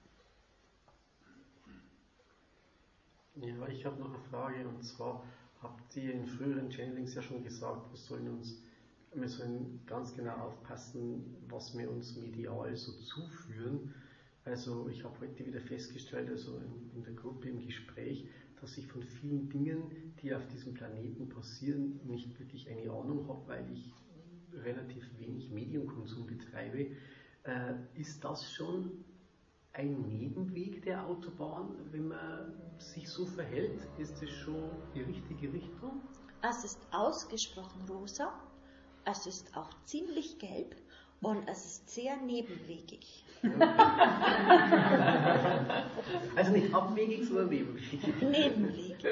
Ja, ich habe noch eine Frage, und zwar habt ihr in früheren Channelings ja schon gesagt, wir sollen uns, wir sollen ganz genau aufpassen, was wir uns medial so zuführen. Also ich habe heute wieder festgestellt, also in, in der Gruppe im Gespräch, dass ich von vielen Dingen, die auf diesem Planeten passieren, nicht wirklich eine Ahnung habe, weil ich relativ wenig Medienkonsum betreibe. Äh, ist das schon ein Nebenweg der Autobahn, wenn man sich so verhält? Ist es schon die richtige Richtung? Es ist ausgesprochen rosa, es ist auch ziemlich gelb und es ist sehr nebenwegig. Also nicht abwegig, sondern nebenwegig. Nebenwegig.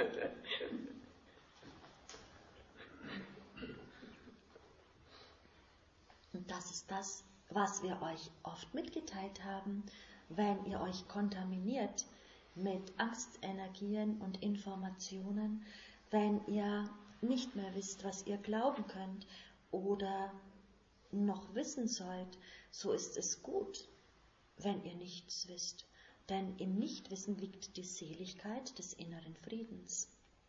Und das ist das, was wir euch oft mitgeteilt haben, wenn ihr euch kontaminiert mit Angstenergien und Informationen, wenn ihr nicht mehr wisst, was ihr glauben könnt oder noch wissen sollt, so ist es gut, wenn ihr nichts wisst, denn im Nichtwissen liegt die Seligkeit des inneren Friedens.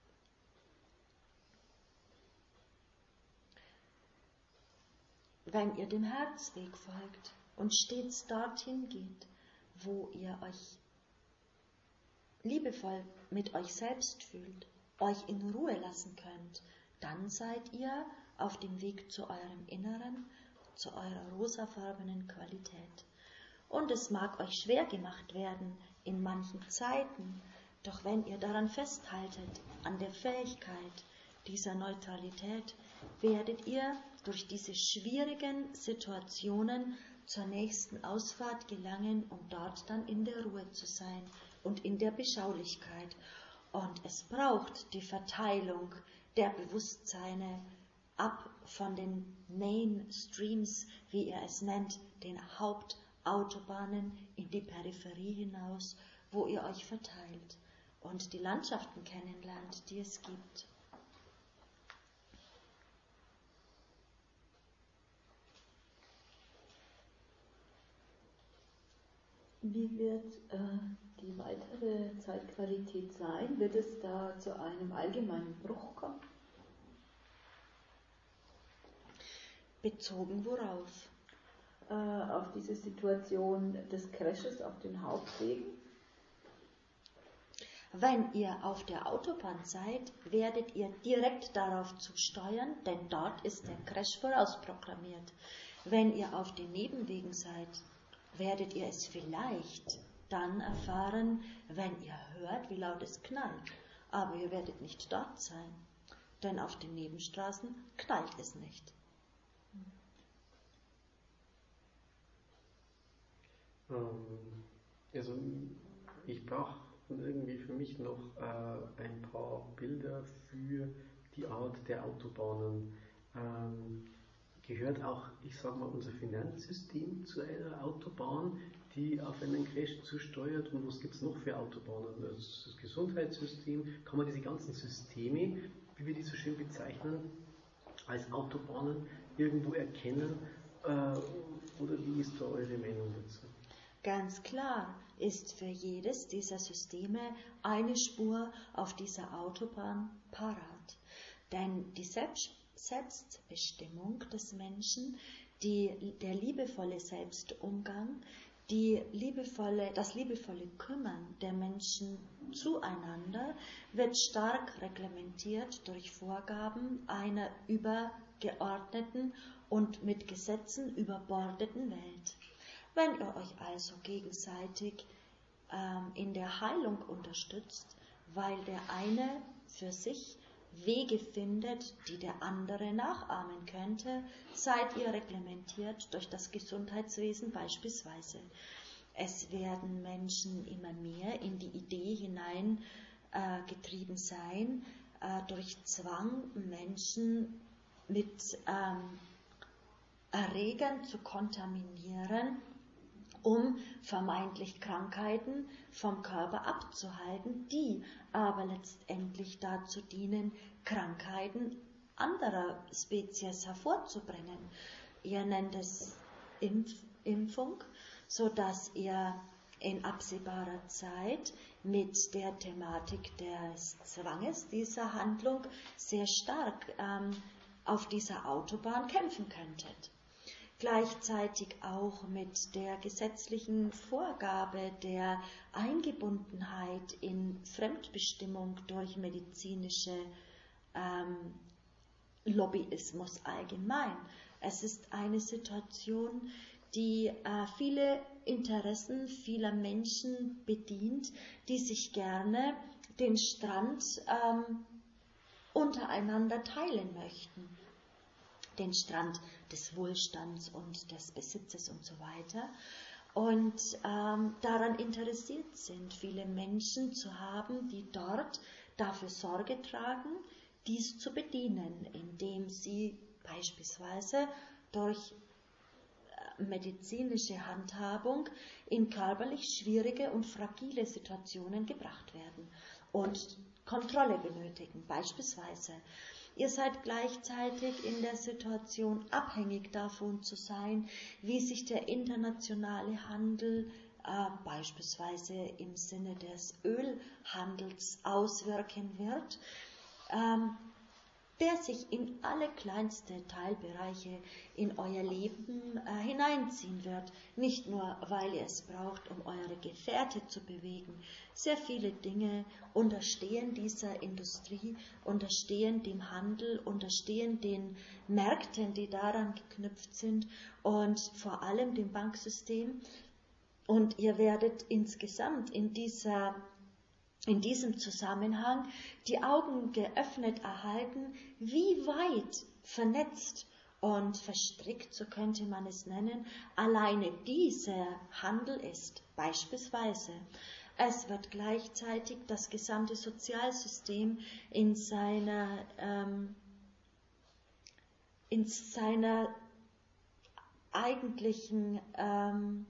Wenn ihr dem Herzweg folgt und stets dorthin geht, wo ihr euch liebevoll mit euch selbst fühlt, euch in Ruhe lassen könnt, dann seid ihr auf dem Weg zu eurem Inneren, zu eurer rosafarbenen Qualität. Und es mag euch schwer gemacht werden in manchen Zeiten, doch wenn ihr daran festhaltet, an der Fähigkeit dieser Neutralität, werdet ihr durch diese schwierigen Situationen zur nächsten Ausfahrt gelangen, um dort dann in der Ruhe zu sein und in der Beschaulichkeit. Und es braucht die Verteilung der Bewusstseine ab von den Mainstreams, wie ihr es nennt, den Hauptautobahnen in die Peripherie hinaus, wo ihr euch verteilt und die Landschaften kennenlernt, die es gibt. Wie wird äh, die weitere Zeitqualität sein? Wird es da zu einem allgemeinen Bruch kommen? Bezogen worauf? Äh, auf diese Situation des Crashes auf den Hauptwegen? Wenn ihr auf der Autobahn seid, werdet ihr direkt darauf zusteuern, denn dort ist der Crash vorausprogrammiert. Wenn ihr auf den Nebenwegen seid, werdet ihr es vielleicht dann erfahren, wenn ihr hört, wie laut es knallt. Aber ihr werdet nicht dort sein, denn auf den Nebenstraßen knallt es nicht. Also ich brauche irgendwie für mich noch äh, ein paar Bilder für die Art der Autobahnen. Ähm, gehört auch, ich sage mal, unser Finanzsystem zu einer Autobahn, die auf einen Crash zusteuert? Und was gibt es noch für Autobahnen? Das, das Gesundheitssystem, kann man diese ganzen Systeme, wie wir die so schön bezeichnen, als Autobahnen irgendwo erkennen? Äh, oder wie ist da eure Meinung dazu? Ganz klar ist für jedes dieser Systeme eine Spur auf dieser Autobahn parat. Denn die Selbst Selbstbestimmung des Menschen, die, der liebevolle Selbstumgang, die liebevolle, das liebevolle Kümmern der Menschen zueinander wird stark reglementiert durch Vorgaben einer übergeordneten und mit Gesetzen überbordeten Welt. Wenn ihr euch also gegenseitig ähm, in der Heilung unterstützt, weil der eine für sich Wege findet, die der andere nachahmen könnte, seid ihr reglementiert durch das Gesundheitswesen beispielsweise. Es werden Menschen immer mehr in die Idee hineingetrieben äh, sein, äh, durch Zwang Menschen mit ähm, Erregern zu kontaminieren, um vermeintlich Krankheiten vom Körper abzuhalten, die aber letztendlich dazu dienen, Krankheiten anderer Spezies hervorzubringen. Ihr nennt es Impf Impfung, sodass ihr in absehbarer Zeit mit der Thematik des Zwanges dieser Handlung sehr stark ähm, auf dieser Autobahn kämpfen könntet. Gleichzeitig auch mit der gesetzlichen Vorgabe der Eingebundenheit in Fremdbestimmung durch medizinische ähm, Lobbyismus allgemein. Es ist eine Situation, die äh, viele Interessen vieler Menschen bedient, die sich gerne den Strand ähm, untereinander teilen möchten. Den Strand des Wohlstands und des Besitzes und so weiter. Und ähm, daran interessiert sind, viele Menschen zu haben, die dort dafür Sorge tragen, dies zu bedienen, indem sie beispielsweise durch medizinische Handhabung in körperlich schwierige und fragile Situationen gebracht werden und Kontrolle benötigen, beispielsweise. Ihr seid gleichzeitig in der Situation, abhängig davon zu sein, wie sich der internationale Handel äh, beispielsweise im Sinne des Ölhandels auswirken wird, ähm, der sich in alle kleinste Teilbereiche in euer Leben äh, hineinziehen wird. Nicht nur, weil ihr es braucht, um eure Gefährte zu bewegen. Sehr viele Dinge unterstehen dieser Industrie, unterstehen dem Handel, unterstehen den Märkten, die daran geknüpft sind und vor allem dem Banksystem. Und ihr werdet insgesamt in dieser in diesem Zusammenhang die Augen geöffnet erhalten, wie weit vernetzt und verstrickt, so könnte man es nennen, alleine dieser Handel ist, beispielsweise. Es wird gleichzeitig das gesamte Sozialsystem in seiner, ähm, in seiner eigentlichen ähm,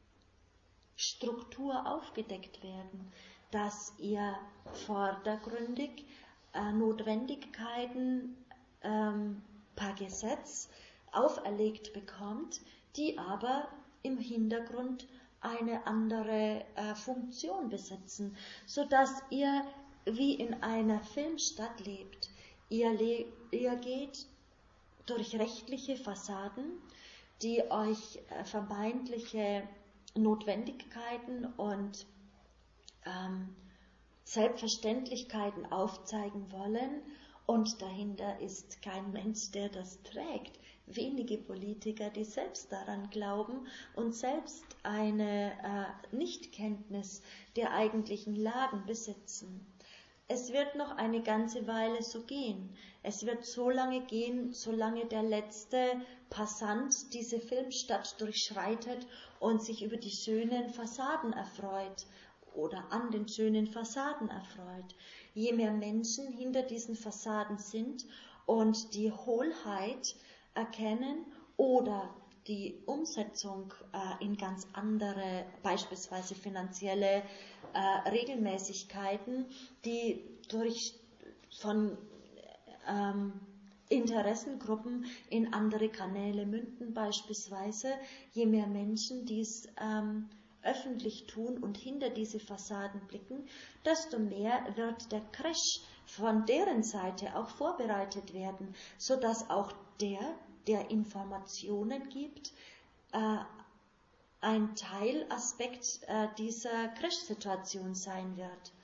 Struktur aufgedeckt werden, dass ihr vordergründig äh, Notwendigkeiten ähm, per Gesetz auferlegt bekommt, die aber im Hintergrund eine andere äh, Funktion besitzen, sodass ihr wie in einer Filmstadt lebt. Ihr, le ihr geht durch rechtliche Fassaden, die euch äh, vermeintliche Notwendigkeiten und ähm, Selbstverständlichkeiten aufzeigen wollen, und dahinter ist kein Mensch, der das trägt. Wenige Politiker, die selbst daran glauben und selbst eine äh, Nichtkenntnis der eigentlichen Lagen besitzen. Es wird noch eine ganze Weile so gehen. Es wird so lange gehen, solange der letzte Passant diese Filmstadt durchschreitet und sich über die schönen Fassaden erfreut oder an den schönen Fassaden erfreut. Je mehr Menschen hinter diesen Fassaden sind und die Hohlheit erkennen oder die Umsetzung äh, in ganz andere, beispielsweise finanzielle äh, Regelmäßigkeiten, die durch von ähm, Interessengruppen in andere Kanäle münden, beispielsweise, je mehr Menschen dies ähm, öffentlich tun und hinter diese Fassaden blicken, desto mehr wird der Crash von deren Seite auch vorbereitet werden, sodass auch der, der Informationen gibt, äh, ein Teilaspekt äh, dieser Crash-Situation sein wird.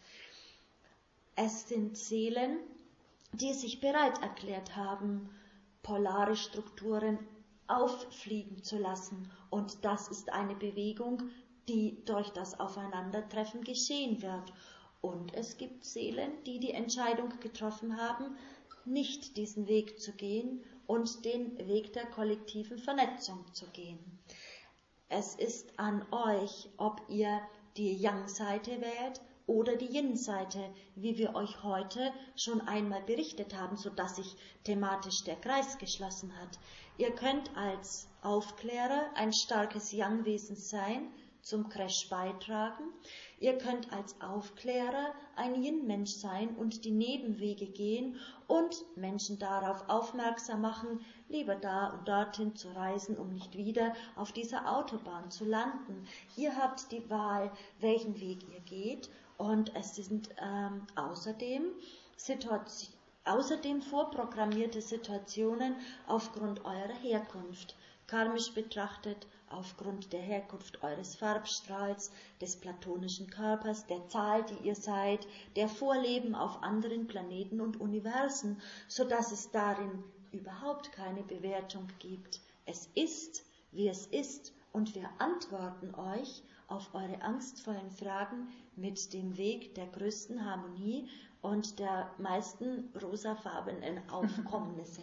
Es sind Seelen, die sich bereit erklärt haben, polare Strukturen auffliegen zu lassen, und das ist eine Bewegung, die durch das Aufeinandertreffen geschehen wird. Und es gibt Seelen, die die Entscheidung getroffen haben, nicht diesen Weg zu gehen und den Weg der kollektiven Vernetzung zu gehen. Es ist an euch, ob ihr die Yang-Seite wählt oder die Yin-Seite, wie wir euch heute schon einmal berichtet haben, sodass sich thematisch der Kreis geschlossen hat. Ihr könnt als Aufklärer ein starkes Yang-Wesen sein, zum Crash beitragen. Ihr könnt als Aufklärer ein Yin-Mensch sein und die Nebenwege gehen und Menschen darauf aufmerksam machen, lieber da und dorthin zu reisen, um nicht wieder auf dieser Autobahn zu landen. Ihr habt die Wahl, welchen Weg ihr geht, und es sind ähm, außerdem Situationen, außerdem vorprogrammierte Situationen aufgrund eurer Herkunft, karmisch betrachtet aufgrund der Herkunft eures Farbstrahls, des platonischen Körpers, der Zahl, die ihr seid, der Vorleben auf anderen Planeten und Universen, so dass es darin überhaupt keine Bewertung gibt. Es ist, wie es ist, und wir antworten euch auf eure angstvollen Fragen mit dem Weg der größten Harmonie und der meisten rosafarbenen Aufkommnisse.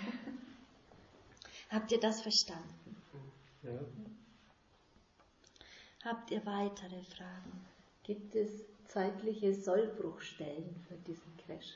Habt ihr das verstanden? Ja. Habt ihr weitere Fragen? Gibt es zeitliche Sollbruchstellen für diesen Crash?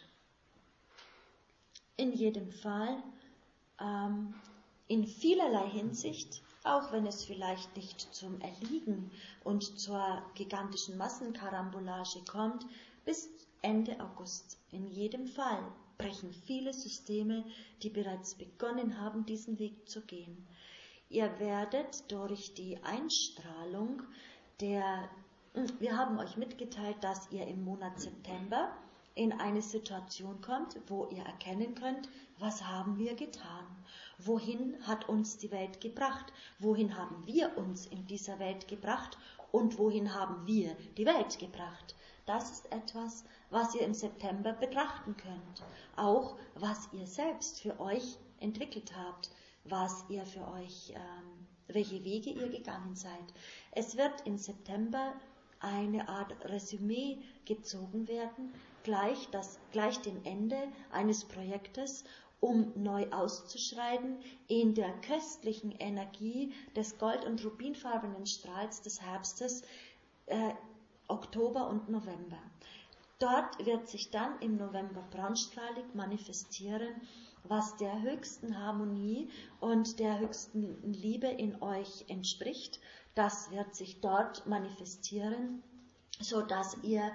In jedem Fall, ähm, in vielerlei Hinsicht, auch wenn es vielleicht nicht zum Erliegen und zur gigantischen Massenkarambolage kommt, bis Ende August. In jedem Fall brechen viele Systeme, die bereits begonnen haben, diesen Weg zu gehen. Ihr werdet durch die Einstrahlung der, wir haben euch mitgeteilt, dass ihr im Monat September in eine Situation kommt, wo ihr erkennen könnt, was haben wir getan? Wohin hat uns die Welt gebracht? Wohin haben wir uns in dieser Welt gebracht? Und wohin haben wir die Welt gebracht? Das ist etwas, was ihr im September betrachten könnt. Auch was ihr selbst für euch entwickelt habt, was ihr für euch, ähm, welche Wege ihr gegangen seid. Es wird im September eine Art Resümee gezogen werden, gleich, das, gleich dem Ende eines Projektes, um neu auszuschreiben in der köstlichen Energie des gold- und rubinfarbenen Strahls des Herbstes, äh, Oktober und November. Dort wird sich dann im November braunstrahlig manifestieren, was der höchsten Harmonie und der höchsten Liebe in euch entspricht. Das wird sich dort manifestieren, so dass ihr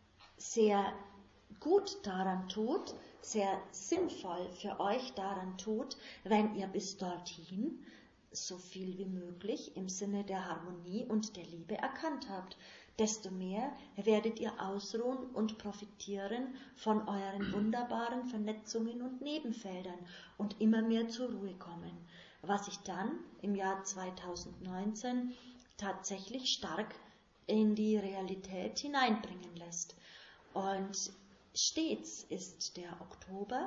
sehr gut daran tut, sehr sinnvoll für euch daran tut, wenn ihr bis dorthin so viel wie möglich im Sinne der Harmonie und der Liebe erkannt habt. Desto mehr werdet ihr ausruhen und profitieren von euren wunderbaren Vernetzungen und Nebenfeldern und immer mehr zur Ruhe kommen, was sich dann im Jahr zweitausendneunzehn tatsächlich stark in die Realität hineinbringen lässt. Und stets ist der Oktober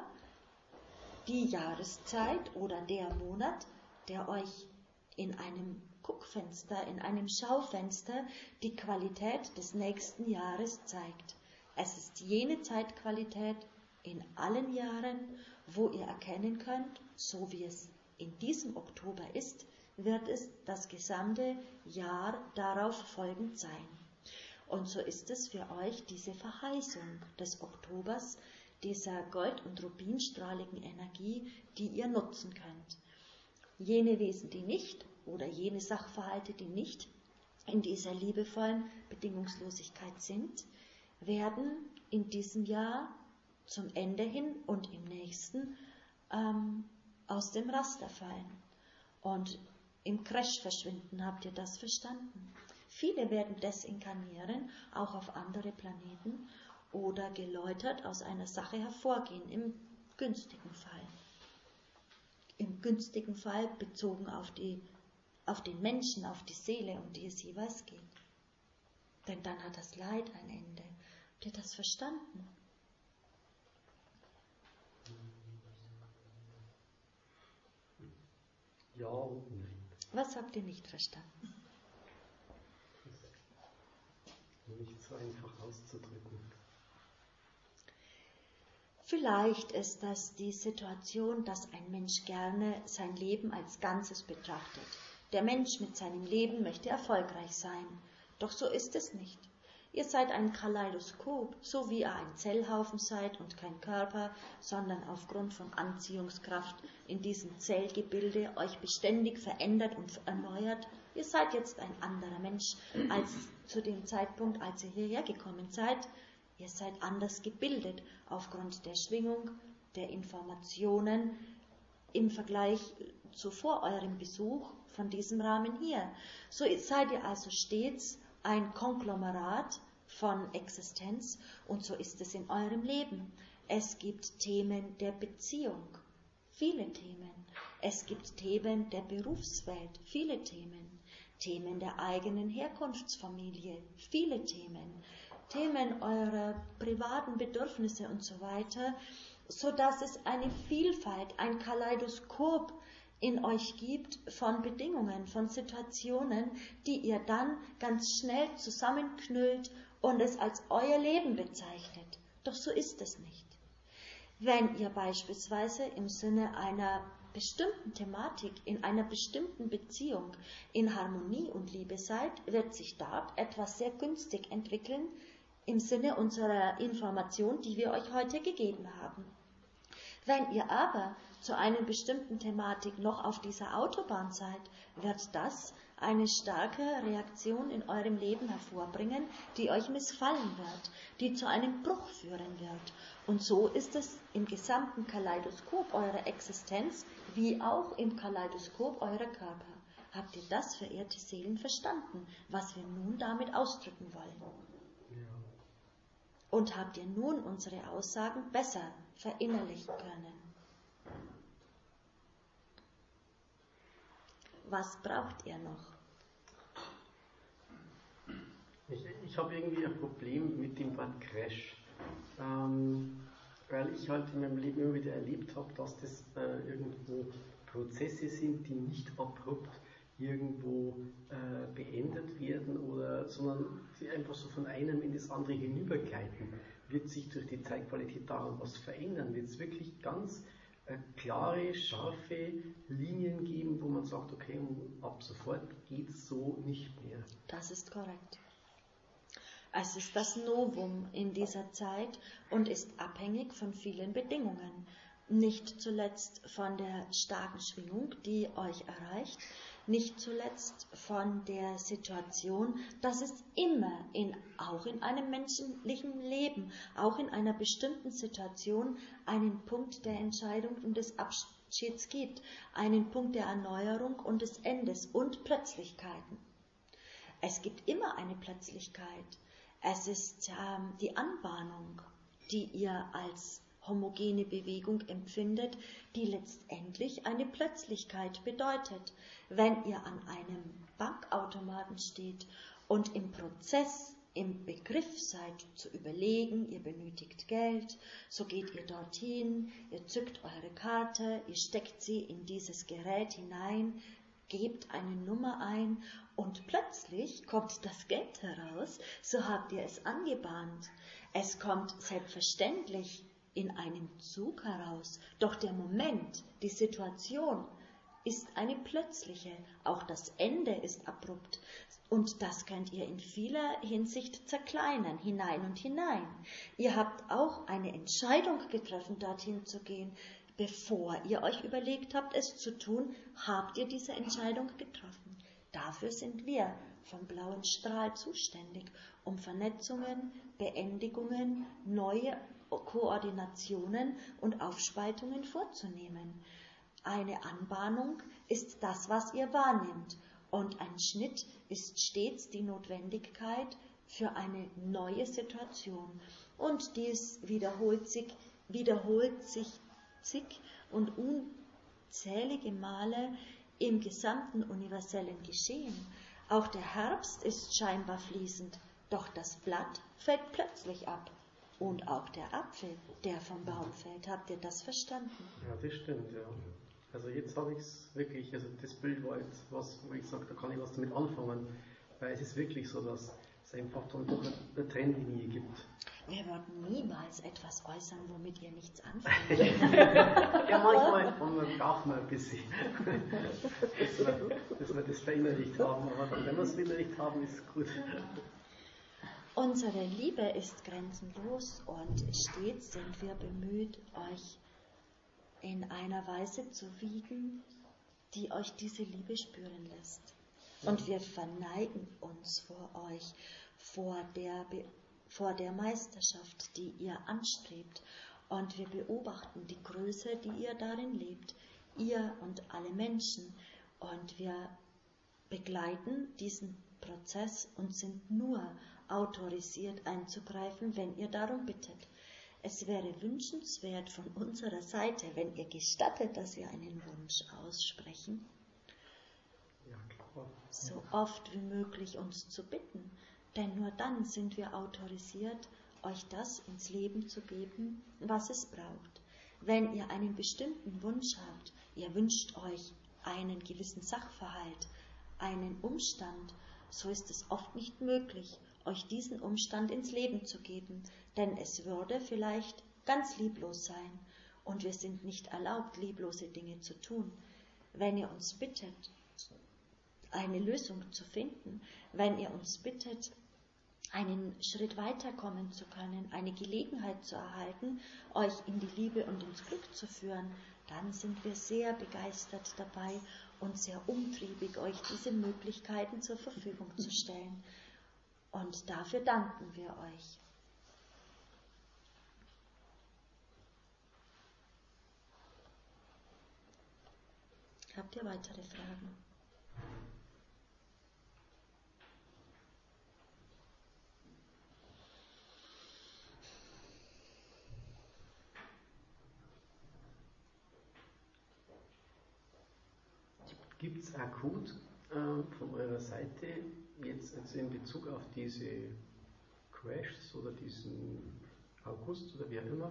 die Jahreszeit oder der Monat, der euch in einem Guckfenster, in einem Schaufenster die Qualität des nächsten Jahres zeigt. Es ist jene Zeitqualität in allen Jahren, wo ihr erkennen könnt, so wie es in diesem Oktober ist, wird es das gesamte Jahr darauf folgend sein. Und so ist es für euch diese Verheißung des Oktobers, dieser gold- und rubinstrahligen Energie, die ihr nutzen könnt. Jene Wesen, die nicht, oder jene Sachverhalte, die nicht in dieser liebevollen Bedingungslosigkeit sind, werden in diesem Jahr zum Ende hin und im nächsten ähm, aus dem Raster fallen und im Crash verschwinden. Habt ihr das verstanden? Viele werden desinkarnieren, auch auf andere Planeten, oder geläutert aus einer Sache hervorgehen, im günstigen Fall. Im günstigen Fall bezogen auf, die, auf den Menschen, auf die Seele, um die es jeweils geht. Denn dann hat das Leid ein Ende. Habt ihr das verstanden? Ja und nein. Was habt ihr nicht verstanden? Das ist nicht so einfach auszudrücken. Vielleicht ist das die Situation, dass ein Mensch gerne sein Leben als Ganzes betrachtet. Der Mensch mit seinem Leben möchte erfolgreich sein. Doch so ist es nicht. Ihr seid ein Kaleidoskop, so wie ihr ein Zellhaufen seid und kein Körper, sondern aufgrund von Anziehungskraft in diesem Zellgebilde euch beständig verändert und erneuert. Ihr seid jetzt ein anderer Mensch als zu dem Zeitpunkt, als ihr hierher gekommen seid. Ihr seid anders gebildet aufgrund der Schwingung, der Informationen im Vergleich zu vor eurem Besuch von diesem Rahmen hier. So seid ihr also stets ein Konglomerat von Existenz und so ist es in eurem Leben. Es gibt Themen der Beziehung, viele Themen. Es gibt Themen der Berufswelt, viele Themen. Themen der eigenen Herkunftsfamilie, viele Themen. Themen eurer privaten Bedürfnisse und so weiter, so dass es eine Vielfalt, ein Kaleidoskop in euch gibt von Bedingungen, von Situationen, die ihr dann ganz schnell zusammenknüllt und es als euer Leben bezeichnet. Doch so ist es nicht. Wenn ihr beispielsweise im Sinne einer bestimmten Thematik, in einer bestimmten Beziehung in Harmonie und Liebe seid, wird sich dort etwas sehr günstig entwickeln im Sinne unserer Information, die wir euch heute gegeben haben. Wenn ihr aber zu einer bestimmten Thematik noch auf dieser Autobahn seid, wird das eine starke Reaktion in eurem Leben hervorbringen, die euch missfallen wird, die zu einem Bruch führen wird. Und so ist es im gesamten Kaleidoskop eurer Existenz, wie auch im Kaleidoskop eurer Körper. Habt ihr das, verehrte Seelen, verstanden, was wir nun damit ausdrücken wollen? Ja. Und habt ihr nun unsere Aussagen besser verinnerlichen können? Was braucht ihr noch? Ich, ich habe irgendwie ein Problem mit dem Wort Crash, ähm, weil ich halt in meinem Leben immer wieder erlebt habe, dass das äh, irgendwo Prozesse sind, die nicht abrupt irgendwo äh, beendet werden, oder, sondern sie einfach so von einem in das andere hinübergleiten. Wird sich durch die Zeitqualität daran was verändern? Wird es wirklich ganz äh, klare, scharfe Linien geben, wo man sagt, okay, ab sofort geht es so nicht mehr? Das ist korrekt. Es ist das Novum in dieser Zeit und ist abhängig von vielen Bedingungen. Nicht zuletzt von der starken Schwingung, die euch erreicht, nicht zuletzt von der Situation, dass es immer, in, auch in einem menschlichen Leben, auch in einer bestimmten Situation, einen Punkt der Entscheidung und des Abschieds gibt, einen Punkt der Erneuerung und des Endes und Plötzlichkeiten. Es gibt immer eine Plötzlichkeit. Es ist ähm, die Anbahnung, die ihr als homogene Bewegung empfindet, die letztendlich eine Plötzlichkeit bedeutet. Wenn ihr an einem Bankautomaten steht und im Prozess, im Begriff seid zu überlegen, ihr benötigt Geld, so geht ihr dorthin, ihr zückt eure Karte, ihr steckt sie in dieses Gerät hinein, gebt eine Nummer ein und plötzlich kommt das Geld heraus, so habt ihr es angebahnt. Es kommt selbstverständlich in einem Zug heraus, doch der Moment, die Situation ist eine plötzliche, auch das Ende ist abrupt und das könnt ihr in vieler Hinsicht zerkleinern, hinein und hinein. Ihr habt auch eine Entscheidung getroffen, dorthin zu gehen. Bevor ihr euch überlegt habt, es zu tun, habt ihr diese Entscheidung getroffen. Dafür sind wir vom blauen Strahl zuständig, um Vernetzungen, Beendigungen, neue Koordinationen und Aufspaltungen vorzunehmen. Eine Anbahnung ist das, was ihr wahrnehmt, und ein Schnitt ist stets die Notwendigkeit für eine neue Situation. Und dies wiederholt sich, wiederholt sich zig und unzählige Male im gesamten universellen Geschehen. Auch der Herbst ist scheinbar fließend, doch das Blatt fällt plötzlich ab. Und auch der Apfel, der vom Baum fällt. Habt ihr das verstanden? Ja, das stimmt, ja. Also jetzt habe ich es wirklich, also das Bild war jetzt was, wo ich sage, da kann ich was damit anfangen, weil es ist wirklich so, dass es einfach dann doch eine Trennlinie gibt. Wir würden niemals etwas äußern, womit ihr nichts anfangt. Ja, manchmal, manchmal braucht man ein bisschen, dass wir, dass wir das verinnerlicht haben, aber dann, wenn wir es verinnerlicht haben, ist es gut. Unsere Liebe ist grenzenlos und stets sind wir bemüht, euch in einer Weise zu wiegen, die euch diese Liebe spüren lässt. Und wir verneigen uns vor euch, vor der, Be- vor der Meisterschaft, die ihr anstrebt. Und wir beobachten die Größe, die ihr darin lebt, ihr und alle Menschen. Und wir begleiten diesen Prozess und sind nur autorisiert einzugreifen, wenn ihr darum bittet. Es wäre wünschenswert von unserer Seite, wenn ihr gestattet, dass wir einen Wunsch aussprechen, Ja, klar. so oft wie möglich uns zu bitten, denn nur dann sind wir autorisiert, euch das ins Leben zu geben, was es braucht. Wenn ihr einen bestimmten Wunsch habt, ihr wünscht euch einen gewissen Sachverhalt, einen Umstand, so ist es oft nicht möglich, euch diesen Umstand ins Leben zu geben, denn es würde vielleicht ganz lieblos sein und wir sind nicht erlaubt, lieblose Dinge zu tun. Wenn ihr uns bittet, eine Lösung zu finden, wenn ihr uns bittet, einen Schritt weiterkommen zu können, eine Gelegenheit zu erhalten, euch in die Liebe und ins Glück zu führen, dann sind wir sehr begeistert dabei und sehr umtriebig, euch diese Möglichkeiten zur Verfügung zu stellen. Und dafür danken wir euch. Habt ihr weitere Fragen? Gibt es akut äh, von eurer Seite jetzt also in Bezug auf diese Crashs oder diesen August oder wie auch immer,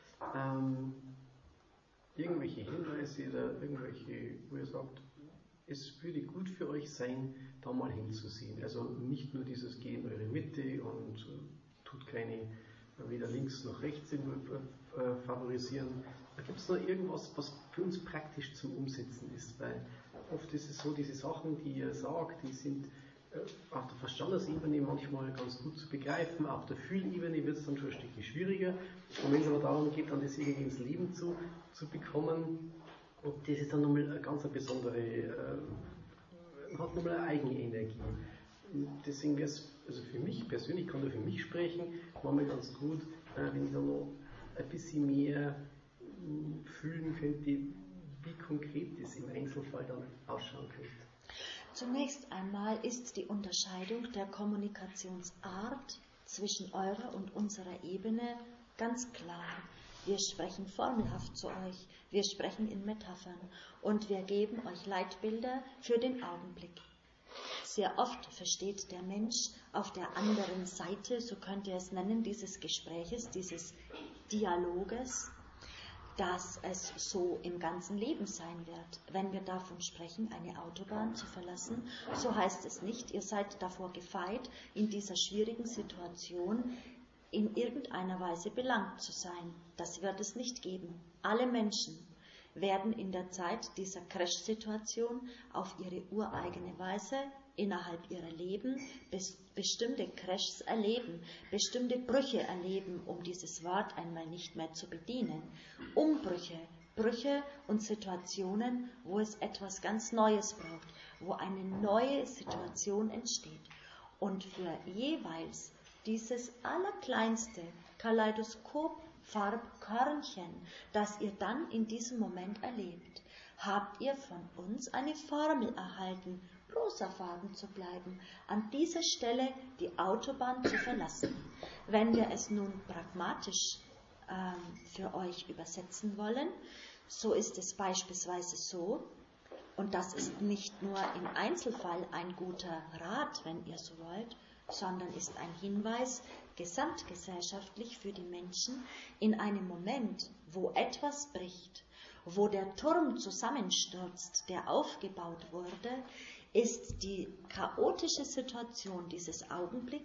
ähm, irgendwelche Hinweise oder irgendwelche, wo ihr sagt, es würde gut für euch sein, da mal hinzusehen. Also nicht nur dieses Gehen in eure Mitte und äh, tut keine äh, weder links noch rechts äh, favorisieren. Da gibt es noch irgendwas, was für uns praktisch zum Umsetzen ist, weil oft ist es so, diese Sachen, die ihr sagt, die sind äh, auf der Verstandesebene manchmal ganz gut zu begreifen, auf der Fühlebene wird es dann schon ein Stückchen schwieriger. Und wenn es aber darum geht, dann das irgendwie ins Leben zu, zu bekommen, und das ist dann nochmal eine ganz besondere, äh, hat nochmal eine eigene Energie. Deswegen wäre es, also für mich persönlich, kann nur für mich sprechen, war mir ganz gut, äh, wenn ich da noch ein bisschen mehr äh, fühlen könnte, wie konkret das im Einzelfall dann ausschauen könnte. Zunächst einmal ist die Unterscheidung der Kommunikationsart zwischen eurer und unserer Ebene ganz klar. Wir sprechen formelhaft zu euch, wir sprechen in Metaphern und wir geben euch Leitbilder für den Augenblick. Sehr oft versteht der Mensch auf der anderen Seite, so könnt ihr es nennen, dieses Gespräches, dieses Dialoges, dass es so im ganzen Leben sein wird. Wenn wir davon sprechen, eine Autobahn zu verlassen, so heißt es nicht, ihr seid davor gefeit, in dieser schwierigen Situation in irgendeiner Weise belangt zu sein. Das wird es nicht geben. Alle Menschen werden in der Zeit dieser Crash-Situation auf ihre ureigene Weise innerhalb ihrer Leben bestimmte Crashs erleben, bestimmte Brüche erleben, um dieses Wort einmal nicht mehr zu bedienen. Umbrüche, Brüche und Situationen, wo es etwas ganz Neues braucht, wo eine neue Situation entsteht. Und für jeweils dieses allerkleinste Kaleidoskop Farbkörnchen, das ihr dann in diesem Moment erlebt, habt ihr von uns eine Formel erhalten, rosafarben zu bleiben, an dieser Stelle die Autobahn zu verlassen. Wenn wir es nun pragmatisch ähm, für euch übersetzen wollen, so ist es beispielsweise so, und das ist nicht nur im Einzelfall ein guter Rat, wenn ihr so wollt, sondern ist ein Hinweis gesamtgesellschaftlich für die Menschen in einem Moment, wo etwas bricht, wo der Turm zusammenstürzt, der aufgebaut wurde, ist die chaotische Situation dieses Augenblicks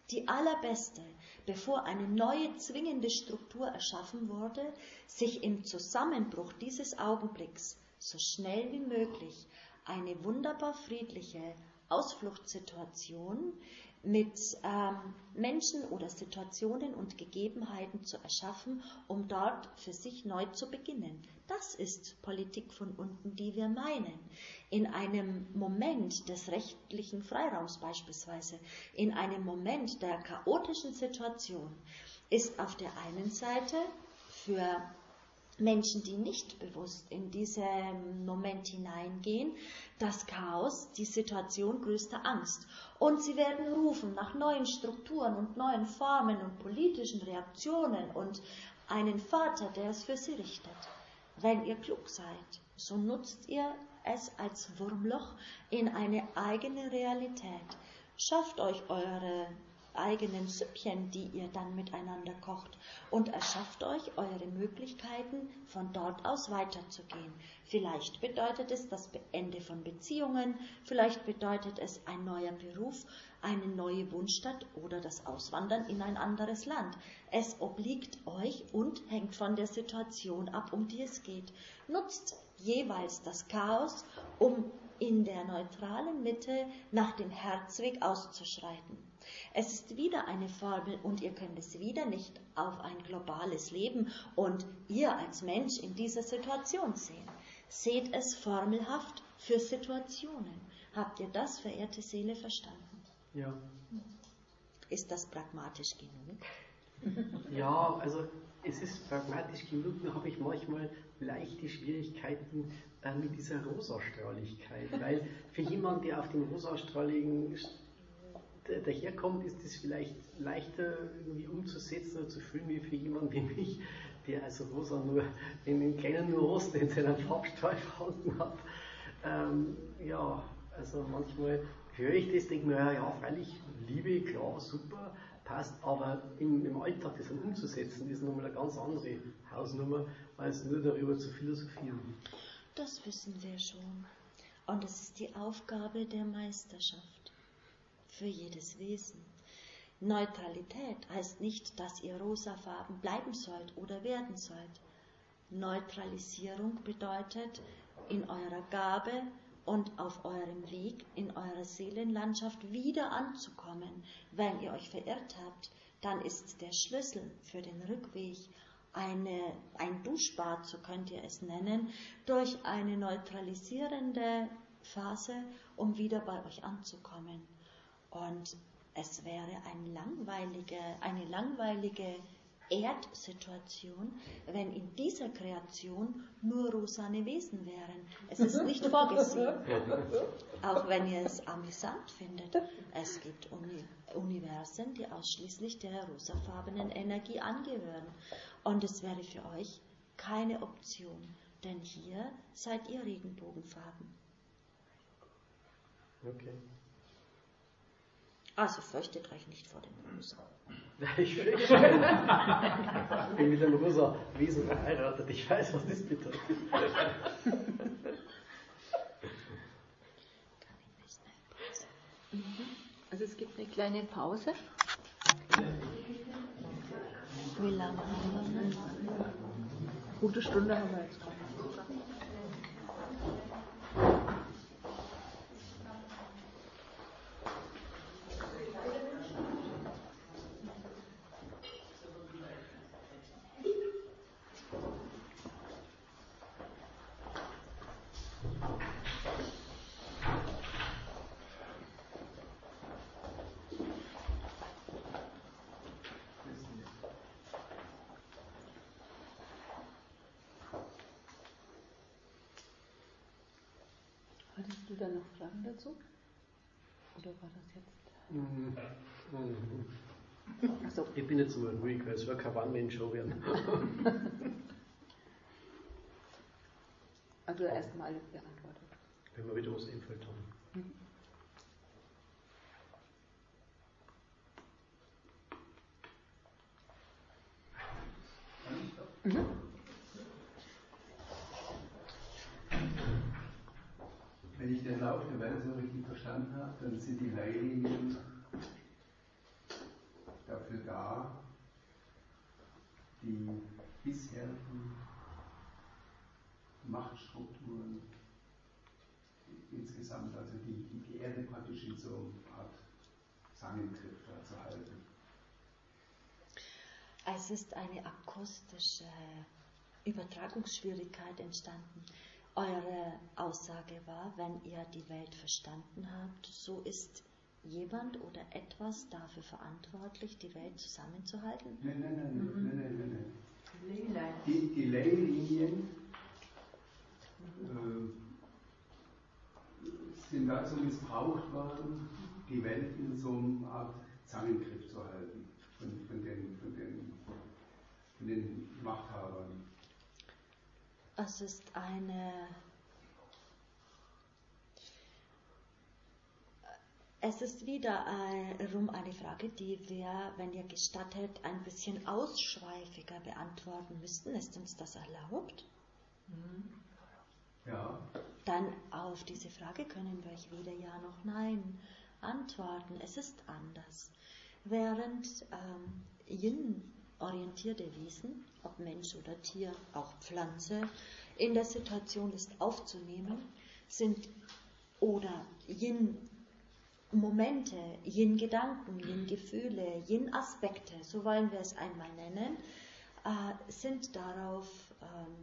die allerbeste, bevor eine neue zwingende Struktur erschaffen wurde, sich im Zusammenbruch dieses Augenblicks so schnell wie möglich eine wunderbar friedliche Ausfluchtssituation mit ähm, Menschen oder Situationen und Gegebenheiten zu erschaffen, um dort für sich neu zu beginnen. Das ist Politik von unten, die wir meinen. In einem Moment des rechtlichen Freiraums beispielsweise, in einem Moment der chaotischen Situation, ist auf der einen Seite für Menschen, die nicht bewusst in diesen Moment hineingehen, das Chaos, die Situation größter Angst. Und sie werden rufen nach neuen Strukturen und neuen Formen und politischen Reaktionen und einen Vater, der es für sie richtet. Wenn ihr klug seid, so nutzt ihr es als Wurmloch in eine eigene Realität. Schafft euch eure eigenen Süppchen, die ihr dann miteinander kocht, und erschafft euch eure Möglichkeiten, von dort aus weiterzugehen. Vielleicht bedeutet es das Ende von Beziehungen, vielleicht bedeutet es ein neuer Beruf, eine neue Wohnstadt oder das Auswandern in ein anderes Land. Es obliegt euch und hängt von der Situation ab, um die es geht. Nutzt jeweils das Chaos, um in der neutralen Mitte nach dem Herzweg auszuschreiten. Es ist wieder eine Formel und ihr könnt es wieder nicht auf ein globales Leben und ihr als Mensch in dieser Situation sehen. Seht es formelhaft für Situationen. Habt ihr das, verehrte Seele, verstanden? Ja. Ist das pragmatisch genug? Ja, also es ist pragmatisch genug, nur habe ich manchmal leichte Schwierigkeiten äh, mit dieser Rosastrahligkeit, weil für jemanden, der auf dem rosastrahligen daherkommt, ist es vielleicht leichter irgendwie umzusetzen oder zu fühlen, wie für jemanden wie mich, der also rosa nur in den kleinen Nuancen in seinem Farbstrahl vorhanden hat. Ähm, ja, also manchmal höre ich das, denke mir, ja, ja, freilich, Liebe, klar, super, passt, aber im, im Alltag das dann umzusetzen, ist nochmal eine ganz andere Hausnummer, als nur darüber zu philosophieren. Das wissen wir schon. Und es ist die Aufgabe der Meisterschaft für jedes Wesen. Neutralität heißt nicht, dass ihr rosafarben bleiben sollt oder werden sollt. Neutralisierung bedeutet, in eurer Gabe und auf eurem Weg in eurer Seelenlandschaft wieder anzukommen. Wenn ihr euch verirrt habt, dann ist der Schlüssel für den Rückweg eine, ein Duschbad, so könnt ihr es nennen, durch eine neutralisierende Phase, um wieder bei euch anzukommen. Und es wäre ein langweilige, eine langweilige Erdsituation, wenn in dieser Kreation nur rosane Wesen wären. Es ist nicht vorgesehen, auch wenn ihr es amüsant findet. Es gibt Uni- Universen, die ausschließlich der rosafarbenen Energie angehören. Und es wäre für euch keine Option, denn hier seid ihr Regenbogenfarben. Okay. Also fürchtet euch nicht vor dem Rosa. Ich fürchte schon. Ich bin mit einem rosa Wesen verheiratet, ich weiß, was das bedeutet. Also es gibt eine kleine Pause. Wie lange haben wir noch? Gute Stunde haben wir jetzt. Hattest du da noch Fragen dazu? Oder war das jetzt? Mhm. Mhm. Achso. Ich bin jetzt mal ruhig, weil es soll keine One-Man-Show werden. Also erstmal alles beantwortet. Wenn wir wieder was einfällt haben. Mhm. Mhm. Wenn ich den Lauf der Welt so richtig verstanden habe, dann sind die Leitlinien da die bisherigen Machtstrukturen insgesamt, also die, die, die Erde praktisch in so einer Art Zangengriff da zu halten. Es ist eine akustische Übertragungsschwierigkeit entstanden. Eure Aussage war, wenn ihr die Welt verstanden habt, so ist jemand oder etwas dafür verantwortlich, die Welt zusammenzuhalten? Nein, nein, nein, Mhm. nein, nein, nein, nein. Leyline. Die, die Leylinien äh, sind dazu missbraucht worden, die Welt in so einer Art Zangengriff zu halten von, von, den, von, den, von den Machthabern. Es ist eine Es ist wiederum eine Frage, die wir, wenn ihr gestattet, ein bisschen ausschweifiger beantworten müssten. Ist uns das erlaubt? Ja. Dann auf diese Frage können wir euch weder Ja noch Nein antworten. Es ist anders. Während ähm, Yin-orientierte Wesen, ob Mensch oder Tier, auch Pflanze, in der Situation ist aufzunehmen, sind oder Yin Momente, Yin-Gedanken, Yin-Gefühle, Yin-Aspekte, so wollen wir es einmal nennen, äh, sind darauf ähm,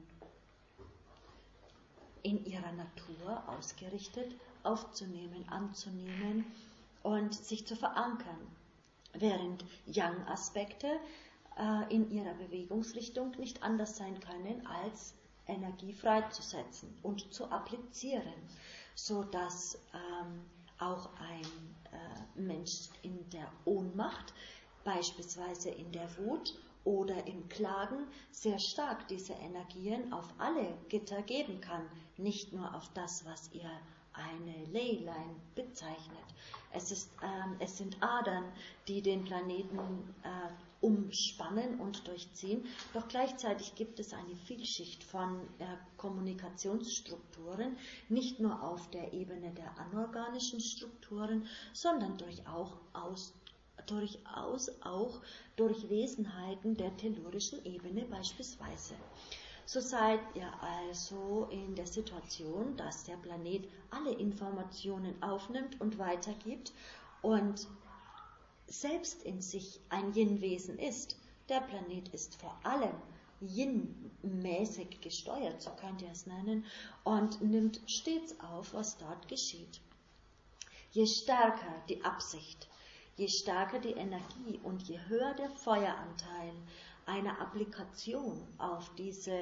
in ihrer Natur ausgerichtet, aufzunehmen, anzunehmen und sich zu verankern, während Yang-Aspekte äh, in ihrer Bewegungsrichtung nicht anders sein können, als Energie freizusetzen und zu applizieren, sodass ähm, auch ein äh, Mensch in der Ohnmacht, beispielsweise in der Wut oder im Klagen, sehr stark diese Energien auf alle Gitter geben kann, nicht nur auf das, was ihr eine Leyline bezeichnet. Es, ist, ähm, es sind Adern, die den Planeten äh, umspannen und durchziehen, doch gleichzeitig gibt es eine Vielschicht von äh, Kommunikationsstrukturen, nicht nur auf der Ebene der anorganischen Strukturen, sondern durchaus, durchaus auch durch Wesenheiten der tellurischen Ebene beispielsweise. So seid ihr also in der Situation, dass der Planet alle Informationen aufnimmt und weitergibt und selbst in sich ein Yin-Wesen ist. Der Planet ist vor allem Yin-mäßig gesteuert, so könnt ihr es nennen, und nimmt stets auf, was dort geschieht. Je stärker die Absicht, je stärker die Energie und je höher der Feueranteil einer Applikation auf diese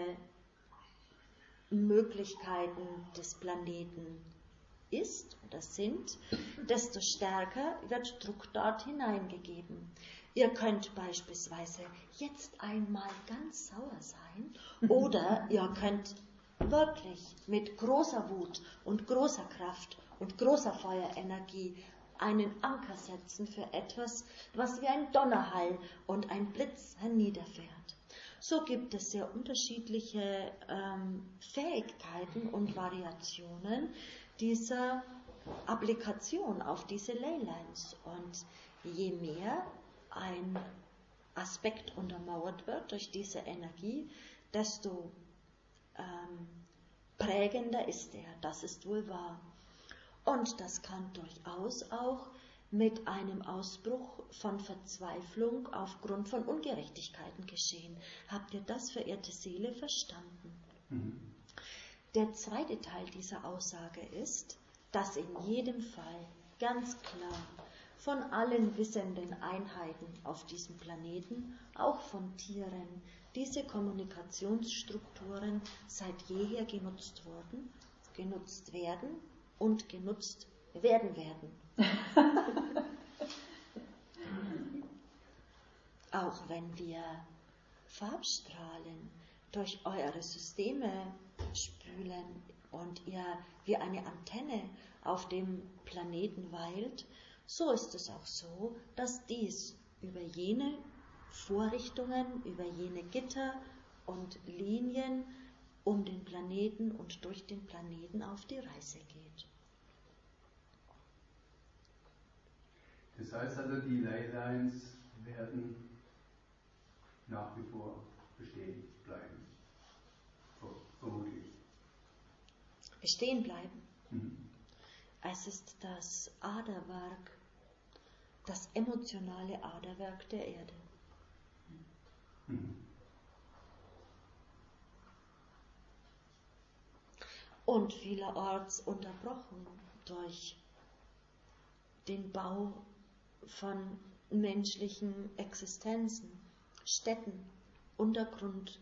Möglichkeiten des Planeten ist oder sind, desto stärker wird Druck dort hineingegeben. Ihr könnt beispielsweise jetzt einmal ganz sauer sein oder ihr könnt wirklich mit großer Wut und großer Kraft und großer Feuerenergie einen Anker setzen für etwas, was wie ein Donnerhall und ein Blitz herniederfährt. So gibt es sehr unterschiedliche ähm, Fähigkeiten und Variationen dieser Applikation auf diese Leylines. Und je mehr ein Aspekt untermauert wird durch diese Energie, desto ähm, prägender ist er. Das ist wohl wahr. Und das kann durchaus auch mit einem Ausbruch von Verzweiflung aufgrund von Ungerechtigkeiten geschehen. Habt ihr das, verehrte Seele, verstanden? Mhm. Der zweite Teil dieser Aussage ist, dass in jedem Fall ganz klar von allen wissenden Einheiten auf diesem Planeten, auch von Tieren, diese Kommunikationsstrukturen seit jeher genutzt wurden, genutzt werden und genutzt werden werden. Auch wenn wir Farbstrahlen durch eure Systeme spülen und ihr wie eine Antenne auf dem Planeten weilt, so ist es auch so, dass dies über jene Vorrichtungen, über jene Gitter und Linien um den Planeten und durch den Planeten auf die Reise geht. Das heißt also, die Leylines werden nach wie vor bestehen bleiben. So, vermutlich. Bestehen bleiben. Mhm. Es ist das Aderwerk, das emotionale Aderwerk der Erde. Mhm. Und vielerorts unterbrochen durch den Bau von menschlichen Existenzen, Städten, Untergrund,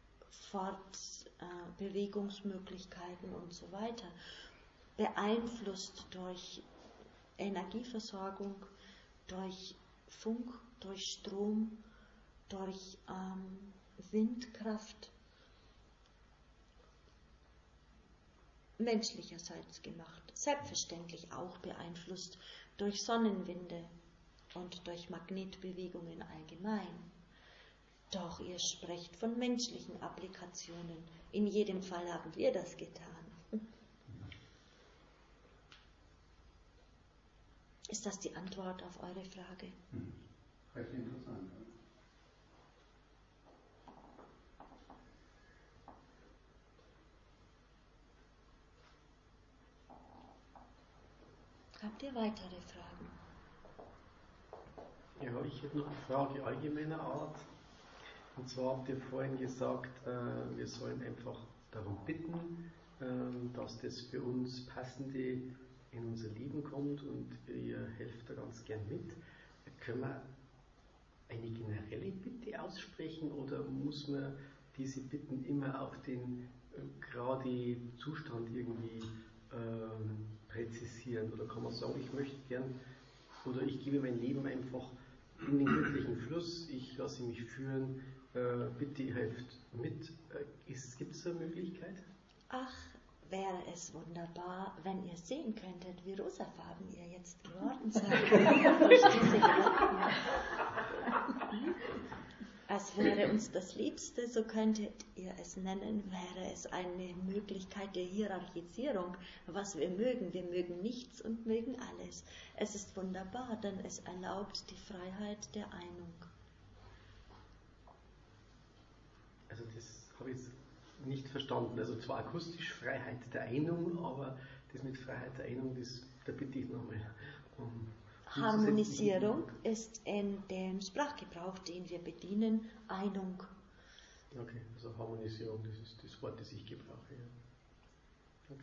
Fortbewegungsmöglichkeiten und so weiter, beeinflusst durch Energieversorgung, durch Funk, durch Strom, durch ähm, Windkraft, menschlicherseits gemacht, selbstverständlich auch beeinflusst durch Sonnenwinde und durch Magnetbewegungen allgemein. Doch ihr sprecht von menschlichen Applikationen. In jedem Fall haben wir das getan. Ist das die Antwort auf eure Frage? Mhm. Recht interessant. Habt ihr weitere Fragen? Ja, ich hätte noch eine Frage allgemeiner Art. Und zwar habt ihr vorhin gesagt, äh, wir sollen einfach darum bitten, äh, dass das für uns Passende in unser Leben kommt und ihr helft da ganz gern mit. Können wir eine generelle Bitte aussprechen oder muss man diese Bitten immer auf den äh, gerade Zustand irgendwie ähm, präzisieren? Oder kann man sagen, ich möchte gern oder ich gebe mein Leben einfach in den göttlichen Fluss, ich lasse mich führen, äh, bitte ihr helft mit. Äh, Gibt es da eine Möglichkeit? Ach, wäre es wunderbar, wenn ihr sehen könntet, wie rosafarben ihr jetzt geworden seid. Durch diese Gedanken. Es wäre uns das Liebste, so könntet ihr es nennen, wäre es eine Möglichkeit der Hierarchisierung, was wir mögen. Wir mögen nichts und mögen alles. Es ist wunderbar, denn es erlaubt die Freiheit der Einung. Also das habe ich jetzt nicht verstanden. Also zwar akustisch Freiheit der Einung, aber das mit Freiheit der Einung, das, da bitte ich nochmal um Harmonisierung ist in dem Sprachgebrauch, den wir bedienen, Einung. Okay, also Harmonisierung, das ist das Wort, das ich gebrauche. Ja. Okay.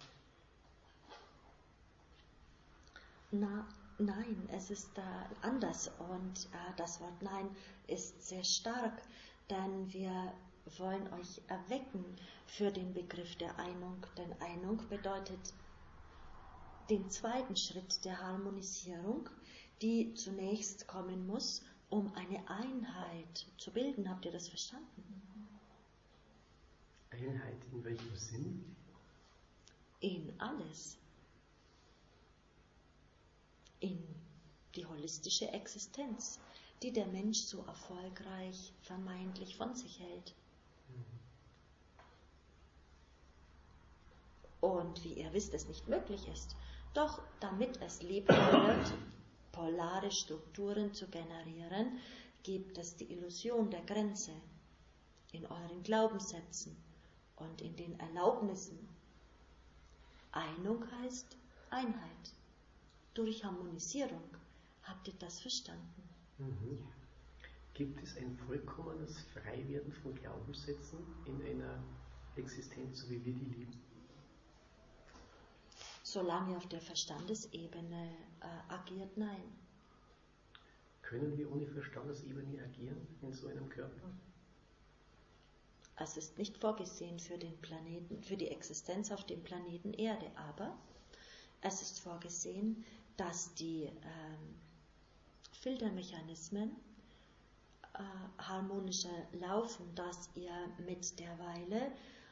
Na, nein, es ist da anders und äh, das Wort Nein ist sehr stark, denn wir wollen euch erwecken für den Begriff der Einung, denn Einung bedeutet den zweiten Schritt der Harmonisierung, die zunächst kommen muss, um eine Einheit zu bilden. Habt ihr das verstanden? Einheit in welchem Sinn? In alles. In die holistische Existenz, die der Mensch so erfolgreich vermeintlich von sich hält. Und wie ihr wisst, es nicht möglich ist. Doch damit es lebbar wird, polare Strukturen zu generieren, gibt es die Illusion der Grenze in euren Glaubenssätzen und in den Erlaubnissen. Einung heißt Einheit. Durch Harmonisierung. Habt ihr das verstanden? Mhm. Gibt es ein vollkommenes Freiwerden von Glaubenssätzen in einer Existenz, so wie wir die leben? Solange auf der Verstandesebene äh, agiert, nein. Können wir ohne Verstandesebene agieren in so einem Körper? Es ist nicht vorgesehen für den Planeten, für die Existenz auf dem Planeten Erde, aber es ist vorgesehen, dass die ähm, Filtermechanismen äh, harmonischer laufen, dass ihr mit der Weile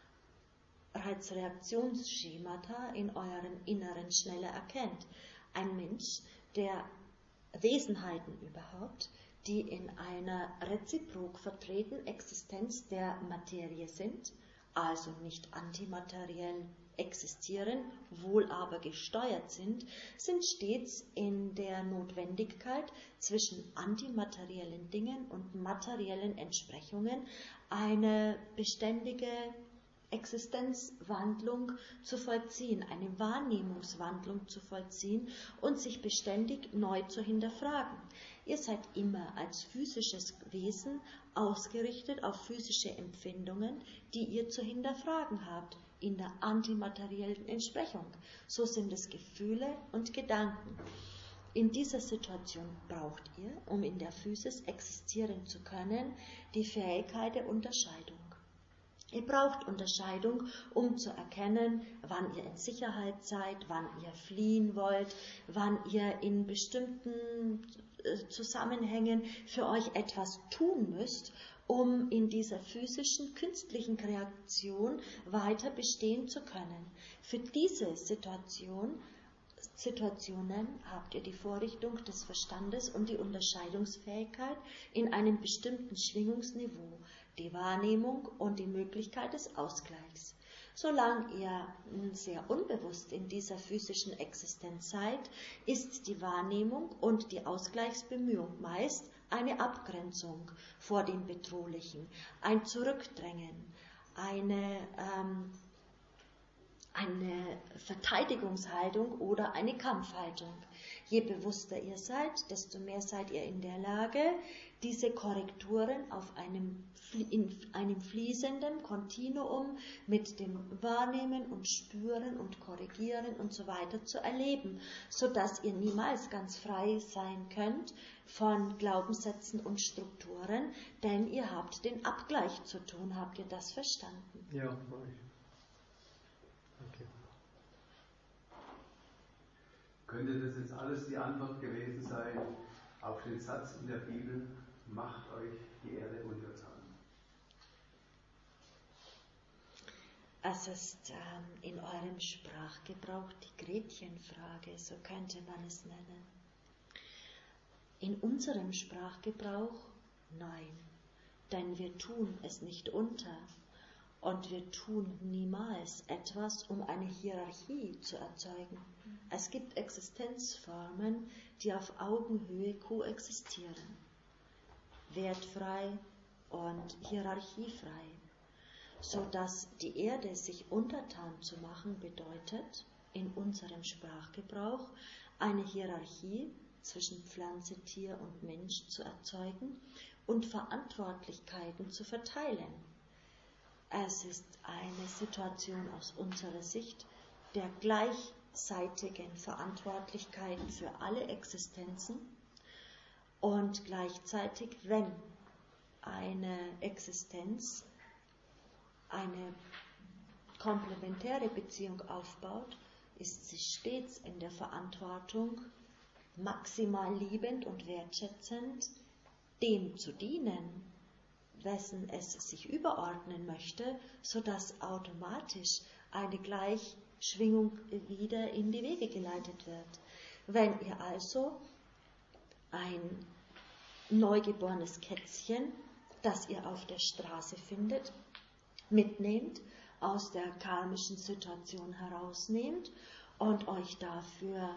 Reizreaktionsschemata in eurem Inneren schneller erkennt. Ein Mensch, der Wesenheiten überhaupt, die in einer reziprok vertretenen Existenz der Materie sind, also nicht antimateriell existieren, wohl aber gesteuert sind, sind stets in der Notwendigkeit zwischen antimateriellen Dingen und materiellen Entsprechungen eine beständige Existenzwandlung zu vollziehen, eine Wahrnehmungswandlung zu vollziehen und sich beständig neu zu hinterfragen. Ihr seid immer als physisches Wesen ausgerichtet auf physische Empfindungen, die ihr zu hinterfragen habt, in der antimateriellen Entsprechung. So sind es Gefühle und Gedanken. In dieser Situation braucht ihr, um in der Physis existieren zu können, die Fähigkeit der Unterscheidung. Ihr braucht Unterscheidung, um zu erkennen, wann ihr in Sicherheit seid, wann ihr fliehen wollt, wann ihr in bestimmten Zusammenhängen für euch etwas tun müsst, um in dieser physischen, künstlichen Kreation weiter bestehen zu können. Für diese Situation, Situationen habt ihr die Vorrichtung des Verstandes und die Unterscheidungsfähigkeit in einem bestimmten Schwingungsniveau, die Wahrnehmung und die Möglichkeit des Ausgleichs. Solange ihr sehr unbewusst in dieser physischen Existenz seid, ist die Wahrnehmung und die Ausgleichsbemühung meist eine Abgrenzung vor dem Bedrohlichen, ein Zurückdrängen, eine, ähm, eine Verteidigungshaltung oder eine Kampfhaltung. Je bewusster ihr seid, desto mehr seid ihr in der Lage, diese Korrekturen auf einem, in einem fließenden Kontinuum mit dem Wahrnehmen und Spüren und Korrigieren und so weiter zu erleben, sodass ihr niemals ganz frei sein könnt von Glaubenssätzen und Strukturen, denn ihr habt den Abgleich zu tun. Habt ihr das verstanden? Ja, mach ich. Okay. Könnte das jetzt alles die Antwort gewesen sein auf den Satz in der Bibel, macht euch die Erde untertan? Es ist ähm, in eurem Sprachgebrauch die Gretchenfrage, so könnte man es nennen. In unserem Sprachgebrauch nein, denn wir tun es nicht unter und wir tun niemals etwas, um eine Hierarchie zu erzeugen. Es gibt Existenzformen, die auf Augenhöhe koexistieren, wertfrei und hierarchiefrei, sodass die Erde sich untertan zu machen bedeutet, in unserem Sprachgebrauch eine Hierarchie zwischen Pflanze, Tier und Mensch zu erzeugen und Verantwortlichkeiten zu verteilen. Es ist eine Situation aus unserer Sicht der gleichzeitigen Verantwortlichkeiten für alle Existenzen und gleichzeitig, wenn eine Existenz eine komplementäre Beziehung aufbaut, ist sie stets in der Verantwortung, maximal liebend und wertschätzend dem zu dienen, wessen es sich überordnen möchte, sodass automatisch eine Gleichschwingung wieder in die Wege geleitet wird. Wenn ihr also ein neugeborenes Kätzchen, das ihr auf der Straße findet, mitnehmt, aus der karmischen Situation herausnehmt und euch dafür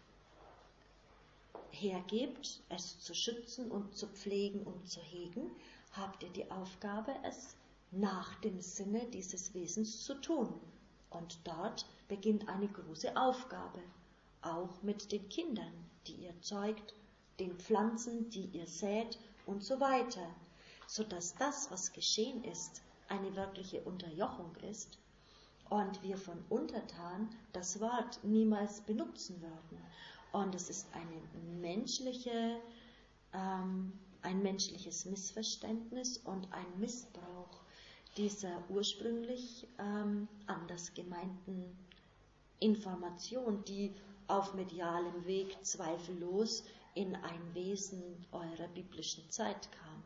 hergebt, es zu schützen und zu pflegen und zu hegen, habt ihr die Aufgabe, es nach dem Sinne dieses Wesens zu tun. Und dort beginnt eine große Aufgabe, auch mit den Kindern, die ihr zeugt, den Pflanzen, die ihr sät und so weiter, sodass das, was geschehen ist, eine wirkliche Unterjochung ist und wir von untertan das Wort niemals benutzen würden. Und es ist eine menschliche, ähm, ein menschliches Missverständnis und ein Missbrauch dieser ursprünglich ähm, anders gemeinten Information, die auf medialem Weg zweifellos in ein Wesen eurer biblischen Zeit kam.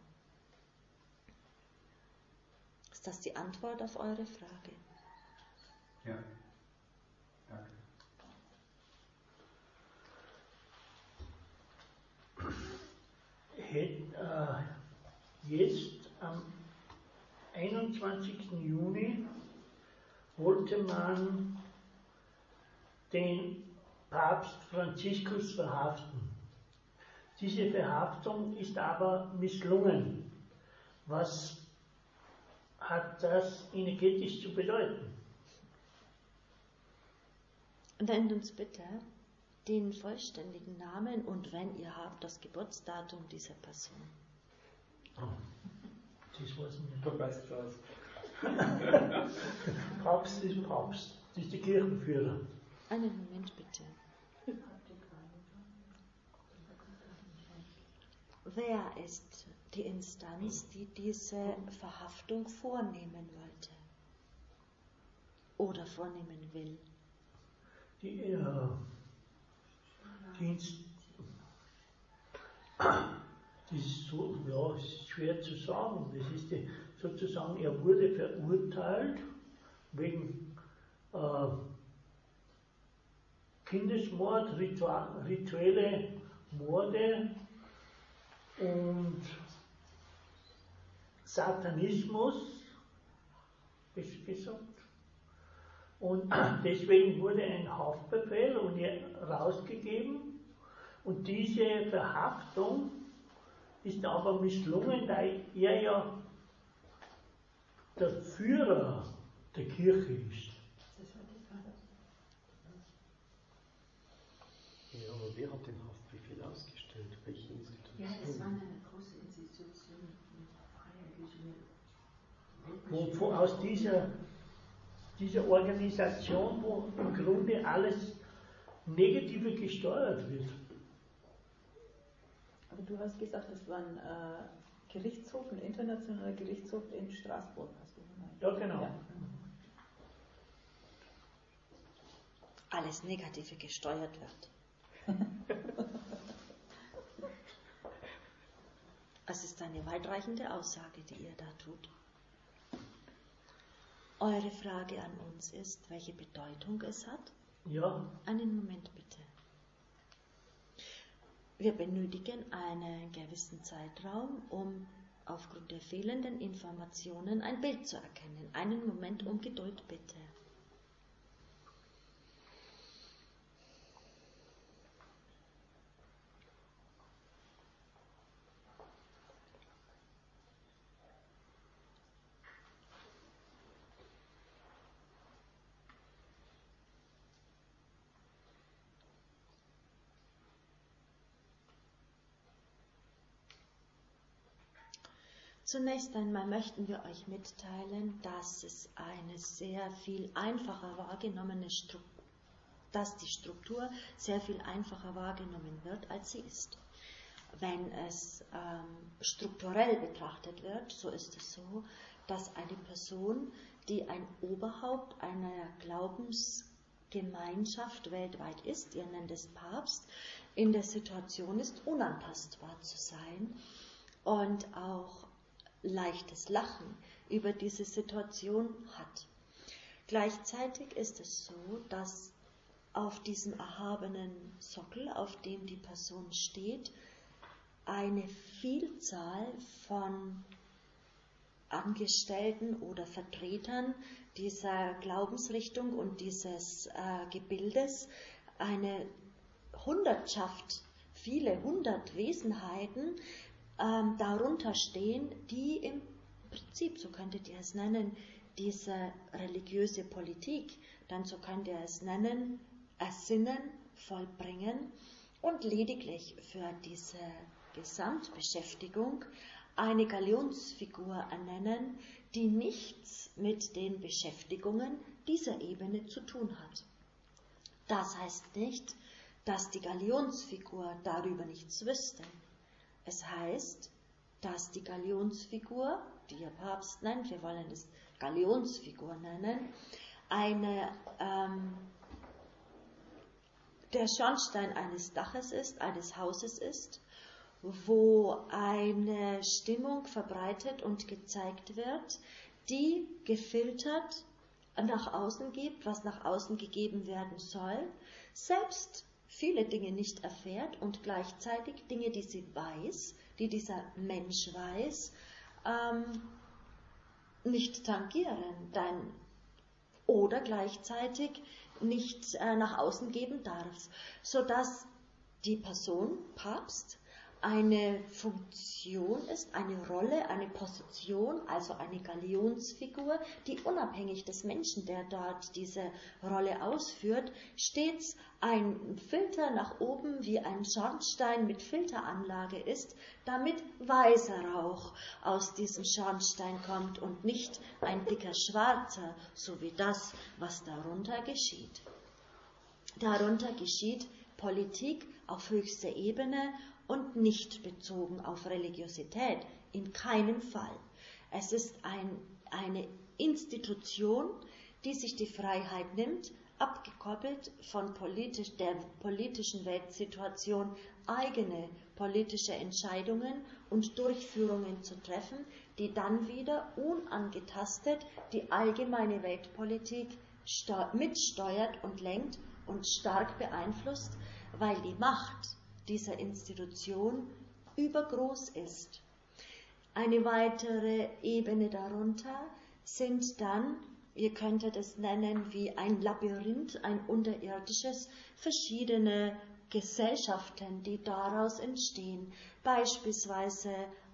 Ist das die Antwort auf eure Frage? Ja. Danke. Hätt, äh, jetzt am einundzwanzigsten Juni wollte man den Papst Franziskus verhaften. Diese Verhaftung ist aber misslungen. Was hat das energetisch zu bedeuten? Nennt uns bitte den vollständigen Namen und wenn ihr habt, das Geburtsdatum dieser Person. Oh, das weiß ich nicht. Du weißt das. Papst ist Papst, das ist der Kirchenführer. Einen Moment bitte. Wer ist die Instanz, die diese Verhaftung vornehmen wollte? Oder vornehmen will? Die, äh, die Inst- das ist so, ja, es ist schwer zu sagen. Das ist die, sozusagen, er wurde verurteilt wegen äh, Kindesmord, Ritua- rituelle Morde und Satanismus, ist gesagt. Und deswegen wurde ein Haftbefehl und er rausgegeben. Und diese Verhaftung ist aber misslungen, weil er ja der Führer der Kirche ist. Ja, aber wer hat den Haftbefehl ausgestellt? Welche Institution? Ja, es war eine große Institution, Wo, wo aus dieser, dieser Organisation, wo im Grunde alles Negative gesteuert wird. Aber du hast gesagt, es war ein äh, Gerichtshof, ein internationaler Gerichtshof in Straßburg, hast du gemeint. Ja, genau. Ja. Alles Negative gesteuert wird. Es ist eine weitreichende Aussage, die ihr da tut. Eure Frage an uns ist, welche Bedeutung es hat? Ja, Einen Moment bitte. Wir benötigen einen gewissen Zeitraum, um aufgrund der fehlenden Informationen ein Bild zu erkennen. Einen Moment um Geduld bitte. Zunächst einmal möchten wir euch mitteilen, dass es eine sehr viel einfacher wahrgenommene Struktur, dass die Struktur sehr viel einfacher wahrgenommen wird, als sie ist. Wenn es ähm, strukturell betrachtet wird, so ist es so, dass eine Person, die ein Oberhaupt einer Glaubensgemeinschaft weltweit ist, ihr nennt es Papst, in der Situation ist, unantastbar zu sein und auch leichtes Lachen über diese Situation hat. Gleichzeitig ist es so, dass auf diesem erhabenen Sockel, auf dem die Person steht, eine Vielzahl von Angestellten oder Vertretern dieser Glaubensrichtung und dieses äh, Gebildes, eine Hundertschaft, viele hundert Wesenheiten ähm, darunter stehen, die im Prinzip, so könntet ihr es nennen, diese religiöse Politik, dann so könnt ihr es nennen, ersinnen, vollbringen und lediglich für diese Gesamtbeschäftigung eine Galionsfigur ernennen, die nichts mit den Beschäftigungen dieser Ebene zu tun hat. Das heißt nicht, dass die Galionsfigur darüber nichts wüsste. Es heißt, dass die Galionsfigur, die ihr Papst nennt, wir wollen es Galionsfigur nennen, eine, ähm, der Schornstein eines Daches ist, eines Hauses ist, wo eine Stimmung verbreitet und gezeigt wird, die gefiltert nach außen gibt, was nach außen gegeben werden soll, selbst viele Dinge nicht erfährt und gleichzeitig Dinge, die sie weiß, die dieser Mensch weiß, ähm, nicht tangieren. Dann, oder gleichzeitig nicht äh, nach außen geben darf, sodass die Person Papst eine Funktion ist, eine Rolle, eine Position, also eine Galionsfigur, die unabhängig des Menschen, der dort diese Rolle ausführt, stets ein Filter nach oben wie ein Schornstein mit Filteranlage ist, damit weißer Rauch aus diesem Schornstein kommt und nicht ein dicker schwarzer, so wie das, was darunter geschieht. Darunter geschieht Politik auf höchster Ebene und nicht bezogen auf Religiosität, in keinem Fall. Es ist ein, eine Institution, die sich die Freiheit nimmt, abgekoppelt von politisch, der politischen Weltsituation eigene politische Entscheidungen und Durchführungen zu treffen, die dann wieder unangetastet die allgemeine Weltpolitik mitsteuert und lenkt und stark beeinflusst, weil die Macht dieser Institution übergroß ist. Eine weitere Ebene darunter sind dann, ihr könntet es nennen wie ein Labyrinth, ein unterirdisches, verschiedene Gesellschaften, die daraus entstehen, beispielsweise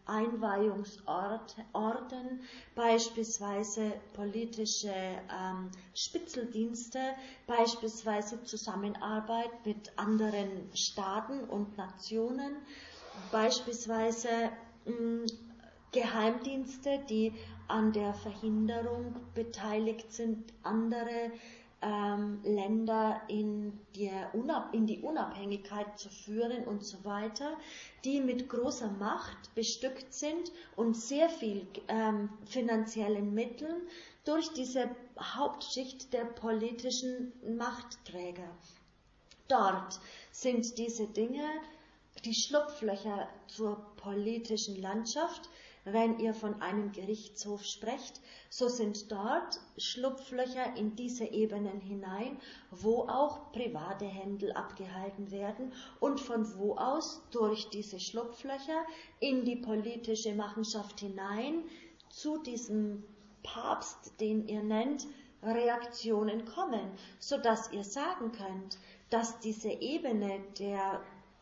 Einweihungsorden, beispielsweise politische ähm, Spitzeldienste, beispielsweise Zusammenarbeit mit anderen Staaten und Nationen, beispielsweise mh, Geheimdienste, die an der Verhinderung beteiligt sind, andere ähm, Länder in, der Unab- in die Unabhängigkeit zu führen und so weiter, die mit großer Macht bestückt sind und sehr viel ähm, finanziellen Mitteln durch diese Hauptschicht der politischen Machtträger. Dort sind diese Dinge die Schlupflöcher zur politischen Landschaft. Wenn ihr von einem Gerichtshof sprecht, so sind dort Schlupflöcher in diese Ebenen hinein, wo auch private Händel abgehalten werden und von wo aus durch diese Schlupflöcher in die politische Machenschaft hinein zu diesem Papst, den ihr nennt, Reaktionen kommen, sodass ihr sagen könnt, dass diese Ebene der,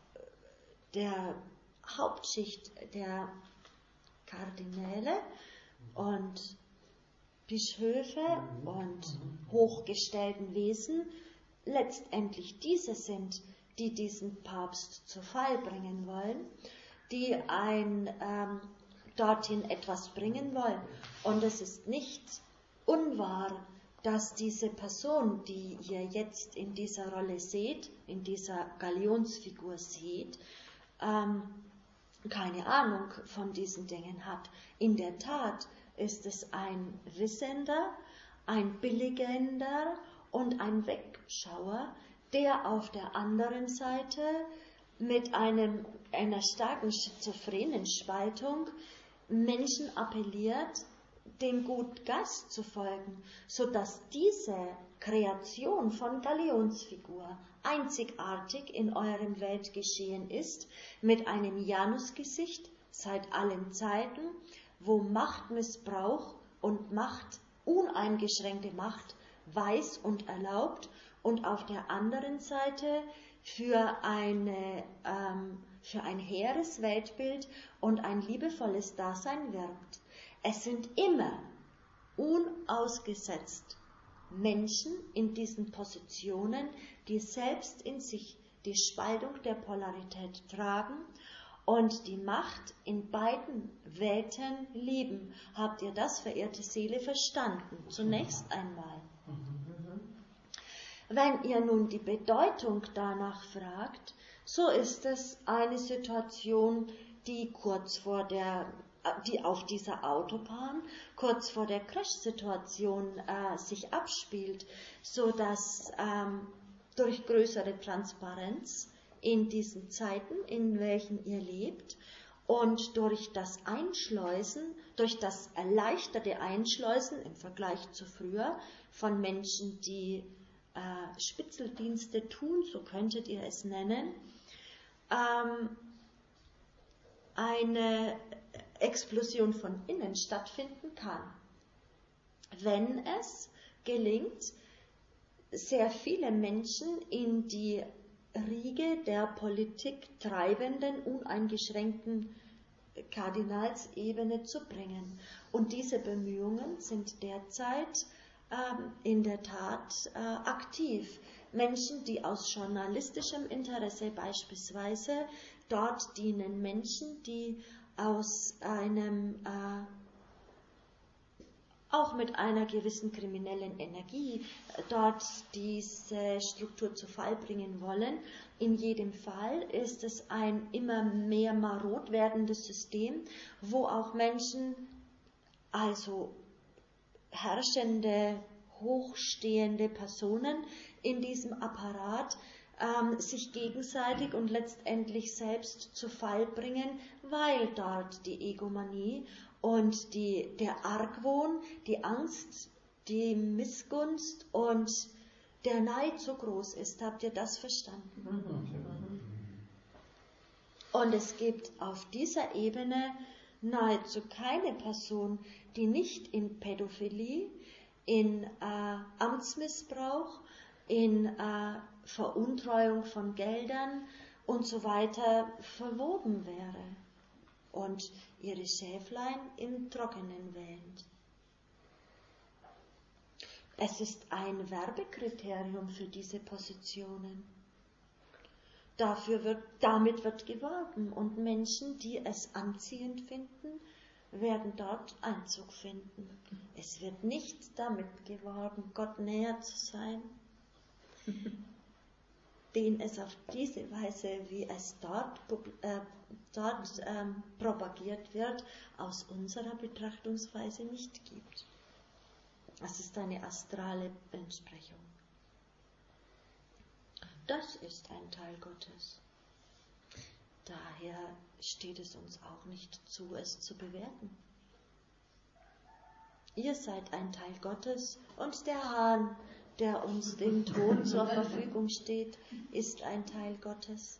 der Hauptschicht der Kardinäle und Bischöfe und hochgestellten Wesen letztendlich diese sind, die diesen Papst zu Fall bringen wollen, die ein ähm, dorthin etwas bringen wollen. Und es ist nicht unwahr, dass diese Person, die ihr jetzt in dieser Rolle seht, in dieser Galionsfigur seht, ähm, keine Ahnung von diesen Dingen hat. In der Tat ist es ein Wissender, ein Billigender und ein Wegschauer, der auf der anderen Seite mit einem, einer starken schizophrenen Spaltung Menschen appelliert, dem Gutgeist zu folgen, sodass diese Kreation von Galionsfigur einzigartig in eurem Weltgeschehen ist, mit einem Janusgesicht seit allen Zeiten, wo Machtmissbrauch und Macht, uneingeschränkte Macht, weiß und erlaubt und auf der anderen Seite für, eine, ähm, für ein hehres Weltbild und ein liebevolles Dasein wirbt. Es sind immer unausgesetzt Menschen in diesen Positionen, die selbst in sich die Spaltung der Polarität tragen und die Macht in beiden Welten lieben. Habt ihr das, verehrte Seele, verstanden? Zunächst einmal. Wenn ihr nun die Bedeutung danach fragt, so ist es eine Situation, die kurz vor der die auf dieser Autobahn kurz vor der Crash-Situation äh, sich abspielt, so dass ähm, durch größere Transparenz in diesen Zeiten, in welchen ihr lebt, und durch das Einschleusen, durch das erleichterte Einschleusen im Vergleich zu früher von Menschen, die äh, Spitzeldienste tun, so könntet ihr es nennen, ähm, eine Explosion von innen stattfinden kann, wenn es gelingt, sehr viele Menschen in die Riege der Politiktreibenden, uneingeschränkten Kardinalsebene zu bringen. Und diese Bemühungen sind derzeit ähm, in der Tat äh, aktiv. Menschen, die aus journalistischem Interesse beispielsweise dort dienen, Menschen, die aus einem äh, auch mit einer gewissen kriminellen Energie dort diese Struktur zu Fall bringen wollen. In jedem Fall ist es ein immer mehr marod werdendes System, wo auch Menschen, also herrschende, hochstehende Personen in diesem Apparat, ähm, sich gegenseitig und letztendlich selbst zu Fall bringen, weil dort die Egomanie und die, der Argwohn, die Angst, die Missgunst und der Neid so groß ist. Habt ihr das verstanden? Und es gibt auf dieser Ebene nahezu keine Person, die nicht in Pädophilie, in äh, Amtsmissbrauch, in äh, Veruntreuung von Geldern und so weiter verwoben wäre und ihre Schäflein im Trockenen wähnt. Es ist ein Werbekriterium für diese Positionen. Dafür wird, damit wird geworben und Menschen, die es anziehend finden, werden dort Einzug finden. Es wird nicht damit geworben, Gott näher zu sein, den es auf diese Weise, wie es dort, äh, dort ähm, propagiert wird, aus unserer Betrachtungsweise nicht gibt. Es ist eine astrale Entsprechung. Das ist ein Teil Gottes. Daher steht es uns auch nicht zu, es zu bewerten. Ihr seid ein Teil Gottes und der Hahn, der uns dem Thron zur Verfügung steht, ist ein Teil Gottes.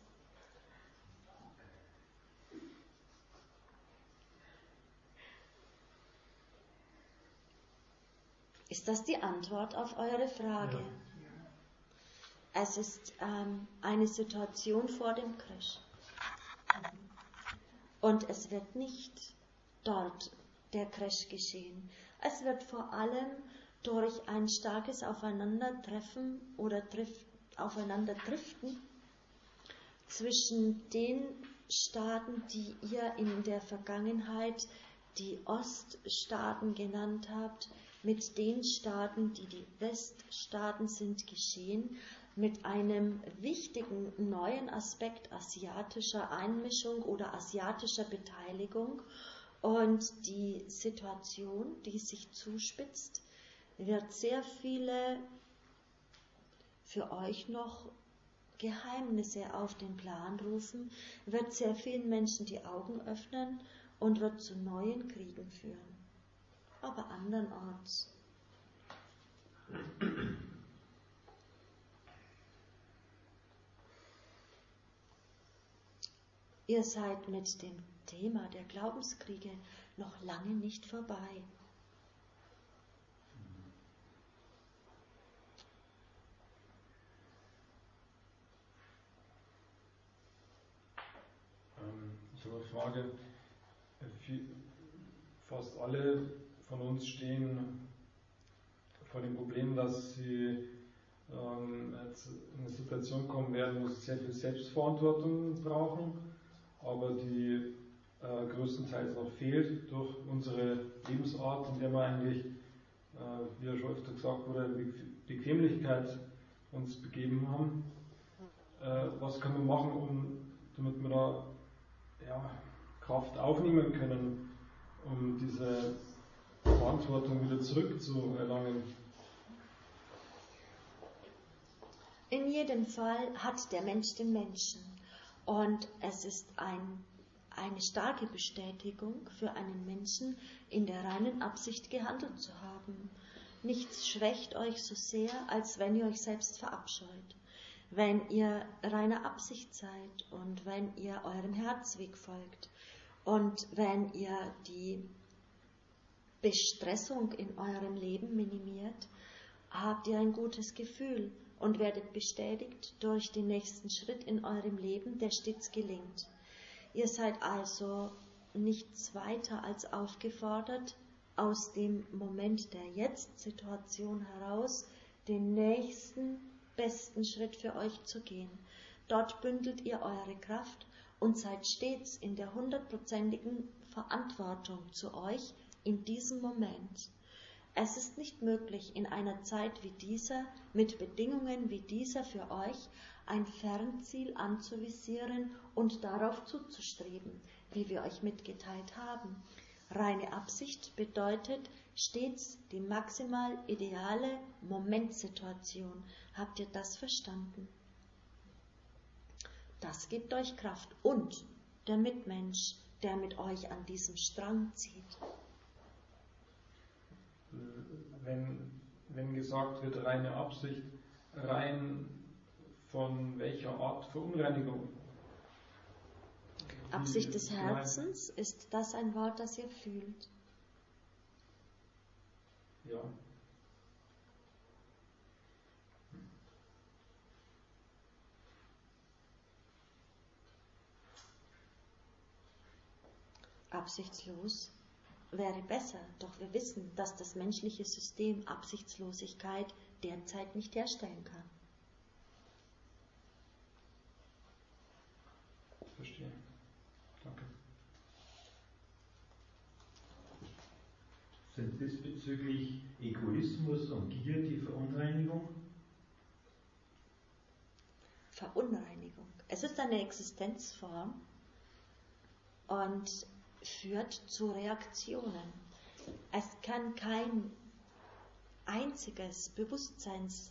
Ist das die Antwort auf eure Frage? Ja. Es ist ähm, eine Situation vor dem Crash. Und es wird nicht dort der Crash geschehen. Es wird vor allem durch ein starkes Aufeinandertreffen oder Drift, Aufeinanderdriften zwischen den Staaten, die ihr in der Vergangenheit die Oststaaten genannt habt, mit den Staaten, die die Weststaaten sind, geschehen, mit einem wichtigen neuen Aspekt asiatischer Einmischung oder asiatischer Beteiligung. Und die Situation, die sich zuspitzt, wird sehr viele für euch noch Geheimnisse auf den Plan rufen, wird sehr vielen Menschen die Augen öffnen und wird zu neuen Kriegen führen. Aber andernorts. Ihr seid mit dem Thema der Glaubenskriege noch lange nicht vorbei. Ich habe eine Frage. Fast alle von uns stehen vor dem Problem, dass sie ähm, jetzt in eine Situation kommen werden, wo sie sehr viel Selbstverantwortung brauchen, aber die äh, größtenteils noch fehlt durch unsere Lebensart, in der wir eigentlich, äh, wie ja schon öfter gesagt wurde, in Bequemlichkeit uns begeben haben. Äh, was können wir machen, um, damit wir da ja, Kraft aufnehmen können, um diese Verantwortung wieder zurückzuerlangen? In jedem Fall hat der Mensch den Menschen. Und es ist ein, eine starke Bestätigung für einen Menschen, in der reinen Absicht gehandelt zu haben. Nichts schwächt euch so sehr, als wenn ihr euch selbst verabscheut. Wenn ihr reiner Absicht seid und wenn ihr eurem Herzweg folgt und wenn ihr die Bestressung in eurem Leben minimiert, habt ihr ein gutes Gefühl und werdet bestätigt durch den nächsten Schritt in eurem Leben, der stets gelingt. Ihr seid also nichts weiter als aufgefordert, aus dem Moment der Jetzt-Situation heraus den nächsten besten Schritt für euch zu gehen. Dort bündelt ihr eure Kraft und seid stets in der hundertprozentigen Verantwortung zu euch in diesem Moment. Es ist nicht möglich, in einer Zeit wie dieser, mit Bedingungen wie dieser für euch, ein Fernziel anzuvisieren und darauf zuzustreben, wie wir euch mitgeteilt haben. Reine Absicht bedeutet stets die maximal ideale Momentsituation. Habt ihr das verstanden? Das gibt euch Kraft und der Mitmensch, der mit euch an diesem Strang zieht. Wenn, wenn gesagt wird, reine Absicht, rein von welcher Art Verunreinigung? Absicht des Herzens, ist das ein Wort, das ihr fühlt? Ja. Absichtslos wäre besser, doch wir wissen, dass das menschliche System Absichtslosigkeit derzeit nicht herstellen kann. Verstehe. Danke. Sind diesbezüglich Egoismus und Gier die Verunreinigung? Verunreinigung. Es ist eine Existenzform und führt zu Reaktionen. Es kann kein einziges Bewusstseinsteilchen,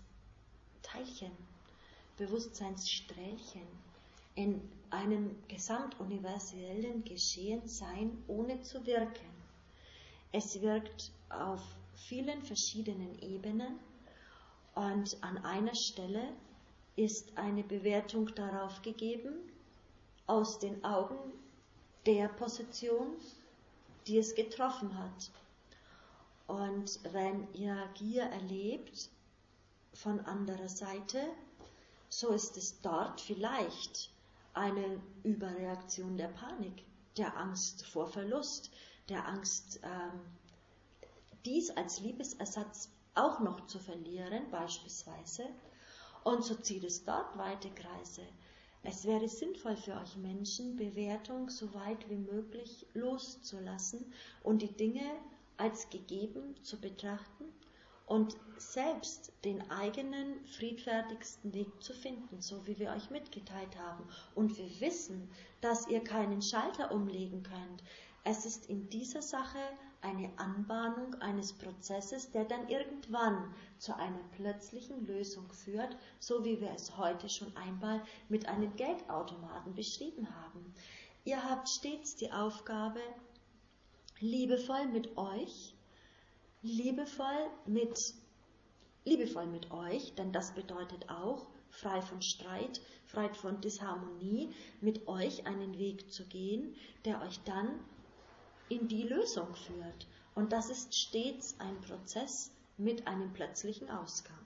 Bewusstseinsstrählchen in einem gesamtuniversellen Geschehen sein, ohne zu wirken. Es wirkt auf vielen verschiedenen Ebenen und an einer Stelle ist eine Bewertung darauf gegeben, aus den Augen der Position, die es getroffen hat. Und wenn ihr Gier erlebt von anderer Seite, so ist es dort vielleicht eine Überreaktion der Panik, der Angst vor Verlust, der Angst, ähm, dies als Liebesersatz auch noch zu verlieren, beispielsweise. Und so zieht es dort weite Kreise. Es wäre sinnvoll für euch Menschen, Bewertung so weit wie möglich loszulassen und die Dinge als gegeben zu betrachten und selbst den eigenen friedfertigsten Weg zu finden, so wie wir euch mitgeteilt haben. Und wir wissen, dass ihr keinen Schalter umlegen könnt. Es ist in dieser Sache eine Anbahnung eines Prozesses, der dann irgendwann zu einer plötzlichen Lösung führt, so wie wir es heute schon einmal mit einem Geldautomaten beschrieben haben. Ihr habt stets die Aufgabe, liebevoll mit euch, liebevoll mit, liebevoll mit euch, denn das bedeutet auch, frei von Streit, frei von Disharmonie, mit euch einen Weg zu gehen, der euch dann in die Lösung führt. Und das ist stets ein Prozess mit einem plötzlichen Ausgang.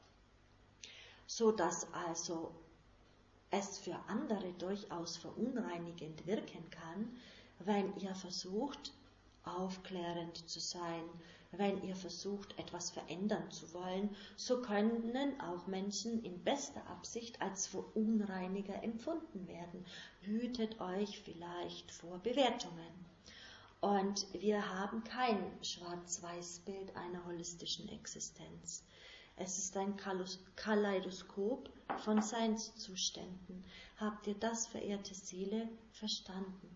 So dass also es für andere durchaus verunreinigend wirken kann, wenn ihr versucht, aufklärend zu sein, wenn ihr versucht, etwas verändern zu wollen, so können auch Menschen in bester Absicht als Verunreiniger empfunden werden. Hütet euch vielleicht vor Bewertungen. Und wir haben kein Schwarz-Weiß-Bild einer holistischen Existenz. Es ist ein Kaleidoskop von Seinszuständen. Habt ihr das, verehrte Seele, verstanden?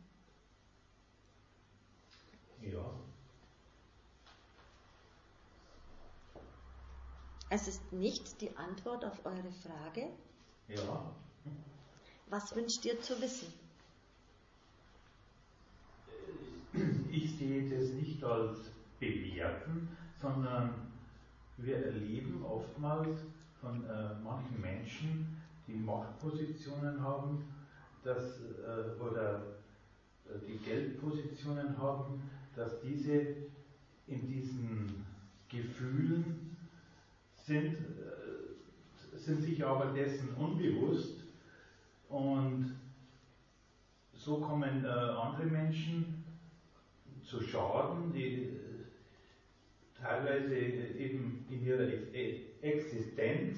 Ja. Es ist nicht die Antwort auf eure Frage. Ja. Was wünscht ihr zu wissen? Ich sehe das nicht als Bewerten, sondern wir erleben oftmals von äh, manchen Menschen, die Machtpositionen haben, dass, äh, oder die Geldpositionen haben, dass diese in diesen Gefühlen sind, sich aber dessen unbewusst und so kommen äh, andere Menschen zu Schaden, die äh, teilweise eben in ihrer Existenz,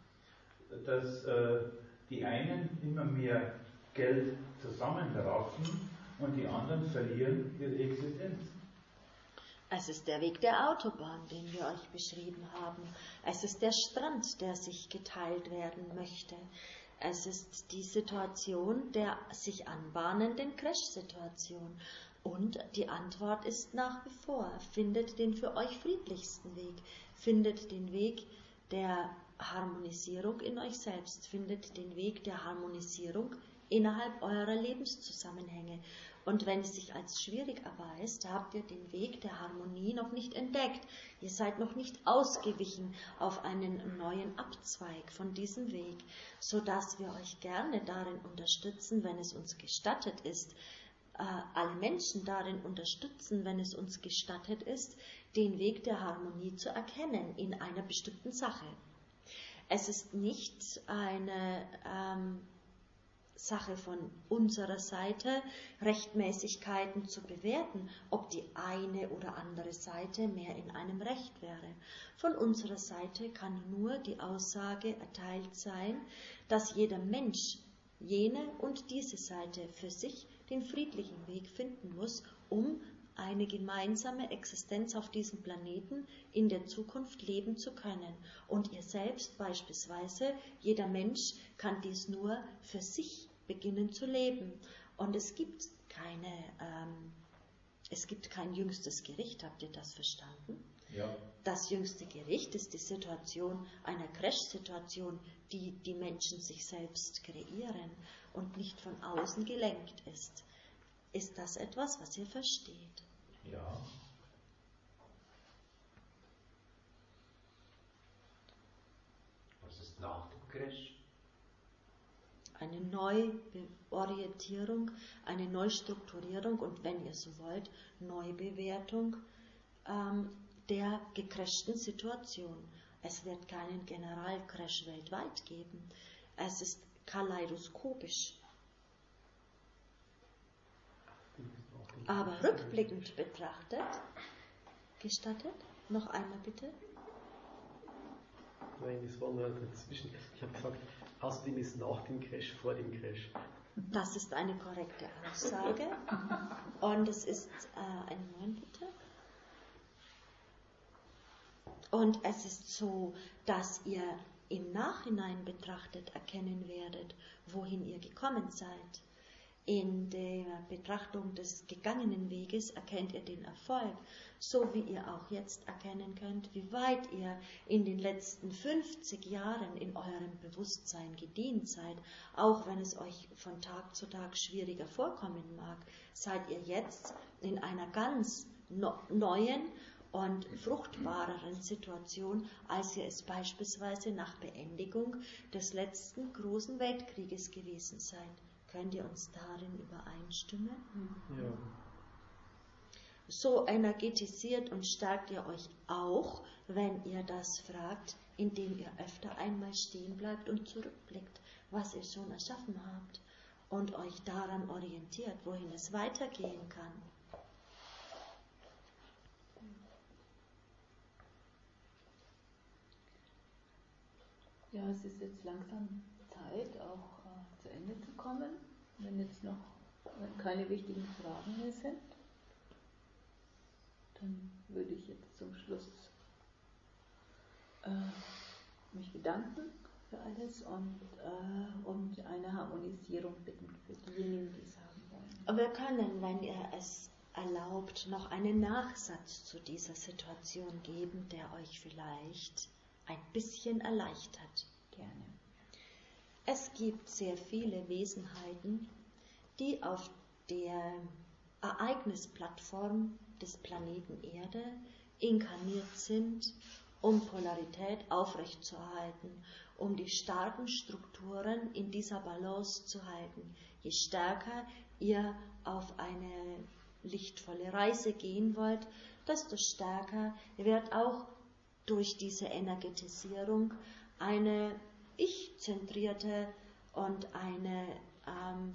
dass äh, die einen immer mehr Geld zusammenraffen und die anderen verlieren ihre Existenz. Es ist der Weg der Autobahn, den wir euch beschrieben haben. Es ist der Strand, der sich geteilt werden möchte. Es ist die Situation der sich anbahnenden Crash-Situation. Und die Antwort ist nach wie vor, findet den für euch friedlichsten Weg, findet den Weg der Harmonisierung in euch selbst, findet den Weg der Harmonisierung innerhalb eurer Lebenszusammenhänge. Und wenn es sich als schwierig erweist, habt ihr den Weg der Harmonie noch nicht entdeckt. Ihr seid noch nicht ausgewichen auf einen neuen Abzweig von diesem Weg, sodass wir euch gerne darin unterstützen, wenn es uns gestattet ist, äh, alle Menschen darin unterstützen, wenn es uns gestattet ist, den Weg der Harmonie zu erkennen in einer bestimmten Sache. Es ist nicht eine ähm, Sache von unserer Seite, Rechtmäßigkeiten zu bewerten, ob die eine oder andere Seite mehr in einem Recht wäre. Von unserer Seite kann nur die Aussage erteilt sein, dass jeder Mensch jene und diese Seite für sich den friedlichen Weg finden muss, um eine gemeinsame Existenz auf diesem Planeten in der Zukunft leben zu können. Und ihr selbst beispielsweise, jeder Mensch kann dies nur für sich beginnen zu leben. Und es gibt keine, ähm, es gibt kein jüngstes Gericht, habt ihr das verstanden? Ja. Das jüngste Gericht ist die Situation einer Crash-Situation, die die Menschen sich selbst kreieren und nicht von außen gelenkt ist. Ist das etwas, was ihr versteht? Ja. Was ist nach dem Crash? Eine Neuorientierung, eine Neustrukturierung und, wenn ihr so wollt, Neubewertung ähm, der gecrashten Situation. Es wird keinen Generalcrash weltweit geben. Es ist kaleidoskopisch. Aber rückblickend betrachtet, gestattet, noch einmal bitte. Nein, das war nur dazwischen. Ich habe gesagt, außerdem ist nach dem Crash vor dem Crash. Das ist eine korrekte Aussage. Und es ist äh, ein Moment bitte. Und es ist so, dass ihr im Nachhinein betrachtet erkennen werdet, wohin ihr gekommen seid. In der Betrachtung des gegangenen Weges erkennt ihr den Erfolg, so wie ihr auch jetzt erkennen könnt, wie weit ihr in den letzten fünfzig Jahren in eurem Bewusstsein gedient seid. Auch wenn es euch von Tag zu Tag schwieriger vorkommen mag, seid ihr jetzt in einer ganz no- neuen und fruchtbareren Situation, als ihr es beispielsweise nach Beendigung des letzten großen Weltkrieges gewesen seid. Könnt ihr uns darin übereinstimmen? Ja. So energetisiert und stärkt ihr euch auch, wenn ihr das fragt, indem ihr öfter einmal stehen bleibt und zurückblickt, was ihr schon erschaffen habt und euch daran orientiert, wohin es weitergehen kann. Ja, es ist jetzt langsam Zeit, auch äh, zu Ende zu kommen. Wenn jetzt noch wenn keine wichtigen Fragen mehr sind, dann würde ich jetzt zum Schluss äh, mich bedanken für alles und äh, um eine Harmonisierung bitten für diejenigen, die es haben wollen. Wir können, wenn ihr es erlaubt, noch einen Nachsatz zu dieser Situation geben, der euch vielleicht ein bisschen erleichtert. Gerne. Es gibt sehr viele Wesenheiten, die auf der Ereignisplattform des Planeten Erde inkarniert sind, um Polarität aufrechtzuerhalten, um die starken Strukturen in dieser Balance zu halten. Je stärker ihr auf eine lichtvolle Reise gehen wollt, desto stärker wird auch durch diese Energetisierung eine ich-zentrierte und eine, ähm,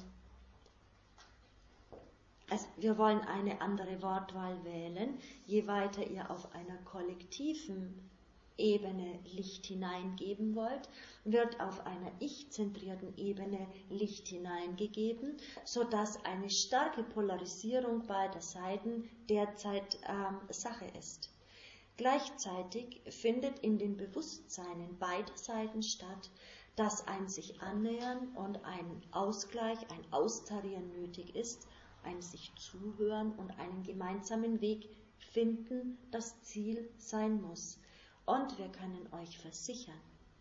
also wir wollen eine andere Wortwahl wählen, je weiter ihr auf einer kollektiven Ebene Licht hineingeben wollt, wird auf einer ich-zentrierten Ebene Licht hineingegeben, sodass eine starke Polarisierung beider Seiten derzeit ähm, Sache ist. Gleichzeitig findet in den Bewusstseinen beider Seiten statt, dass ein sich annähern und ein Ausgleich, ein Austarieren nötig ist, ein sich zuhören und einen gemeinsamen Weg finden, das Ziel sein muss. Und wir können euch versichern,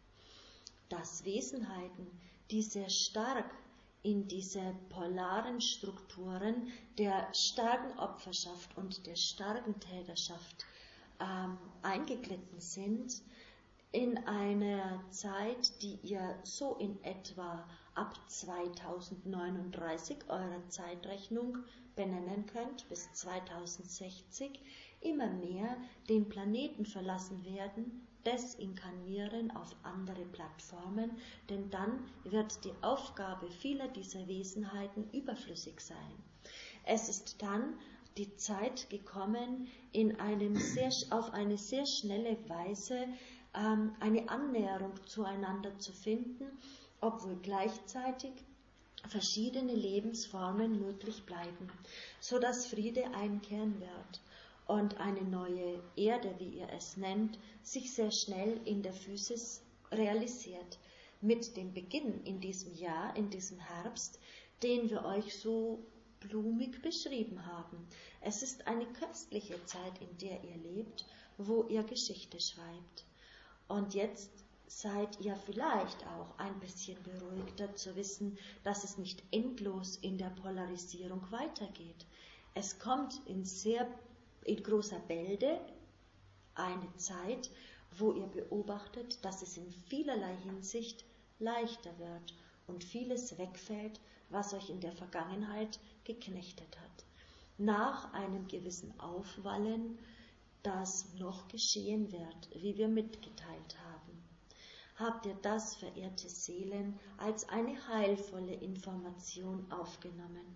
dass Wesenheiten, die sehr stark in diese polaren Strukturen der starken Opferschaft und der starken Täterschaft ähm, eingeglitten sind, in einer Zeit, die ihr so in etwa ab zweitausendneununddreißig eurer Zeitrechnung benennen könnt, bis zweitausendsechzig, immer mehr den Planeten verlassen werden, desinkarnieren auf andere Plattformen, denn dann wird die Aufgabe vieler dieser Wesenheiten überflüssig sein. Es ist dann die Zeit gekommen, in einem sehr, auf eine sehr schnelle Weise ähm, eine Annäherung zueinander zu finden, obwohl gleichzeitig verschiedene Lebensformen möglich bleiben, so dass Friede einkehren wird und eine neue Erde, wie ihr es nennt, sich sehr schnell in der Physis realisiert. Mit dem Beginn in diesem Jahr, in diesem Herbst, den wir euch so blumig beschrieben haben. Es ist eine köstliche Zeit, in der ihr lebt, wo ihr Geschichte schreibt. Und jetzt seid ihr vielleicht auch ein bisschen beruhigter zu wissen, dass es nicht endlos in der Polarisierung weitergeht. Es kommt in sehr in großer Bälde eine Zeit, wo ihr beobachtet, dass es in vielerlei Hinsicht leichter wird und vieles wegfällt, was euch in der Vergangenheit geknechtet hat. Nach einem gewissen Aufwallen, das noch geschehen wird, wie wir mitgeteilt haben. Habt ihr das, verehrte Seelen, als eine heilvolle Information aufgenommen?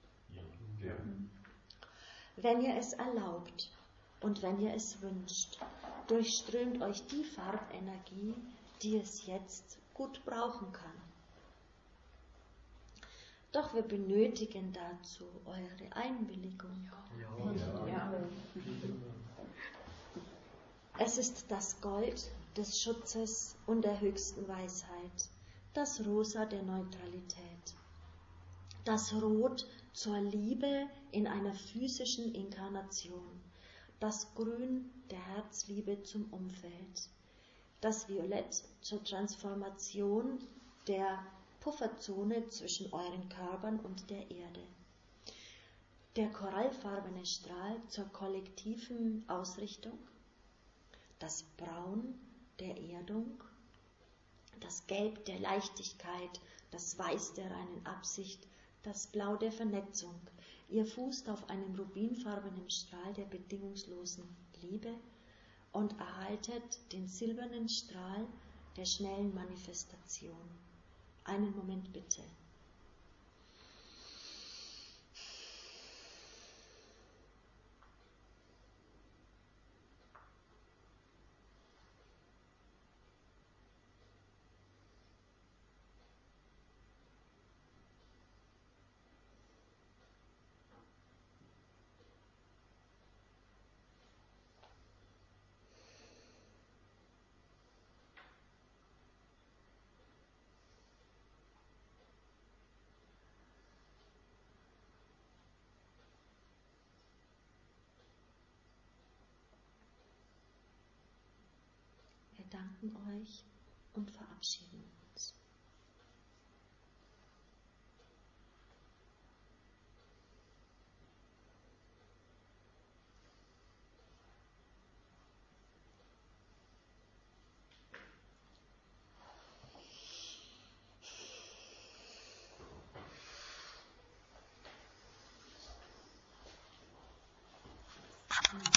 Ja. Ja. Wenn ihr es erlaubt und wenn ihr es wünscht, durchströmt euch die Farbenergie, die es jetzt gut brauchen kann. Doch wir benötigen dazu eure Einwilligung. Ja, ja. Ja. Es ist das Gold des Schutzes und der höchsten Weisheit, das Rosa der Neutralität, das Rot zur Liebe in einer physischen Inkarnation, das Grün der Herzliebe zum Umfeld, das Violett zur Transformation der Pufferzone zwischen euren Körpern und der Erde, der korallfarbene Strahl zur kollektiven Ausrichtung, das Braun der Erdung, das Gelb der Leichtigkeit, das Weiß der reinen Absicht, das Blau der Vernetzung. Ihr fußt auf einem rubinfarbenen Strahl der bedingungslosen Liebe und erhaltet den silbernen Strahl der schnellen Manifestation. Einen Moment bitte. Wir danken euch und verabschieden uns.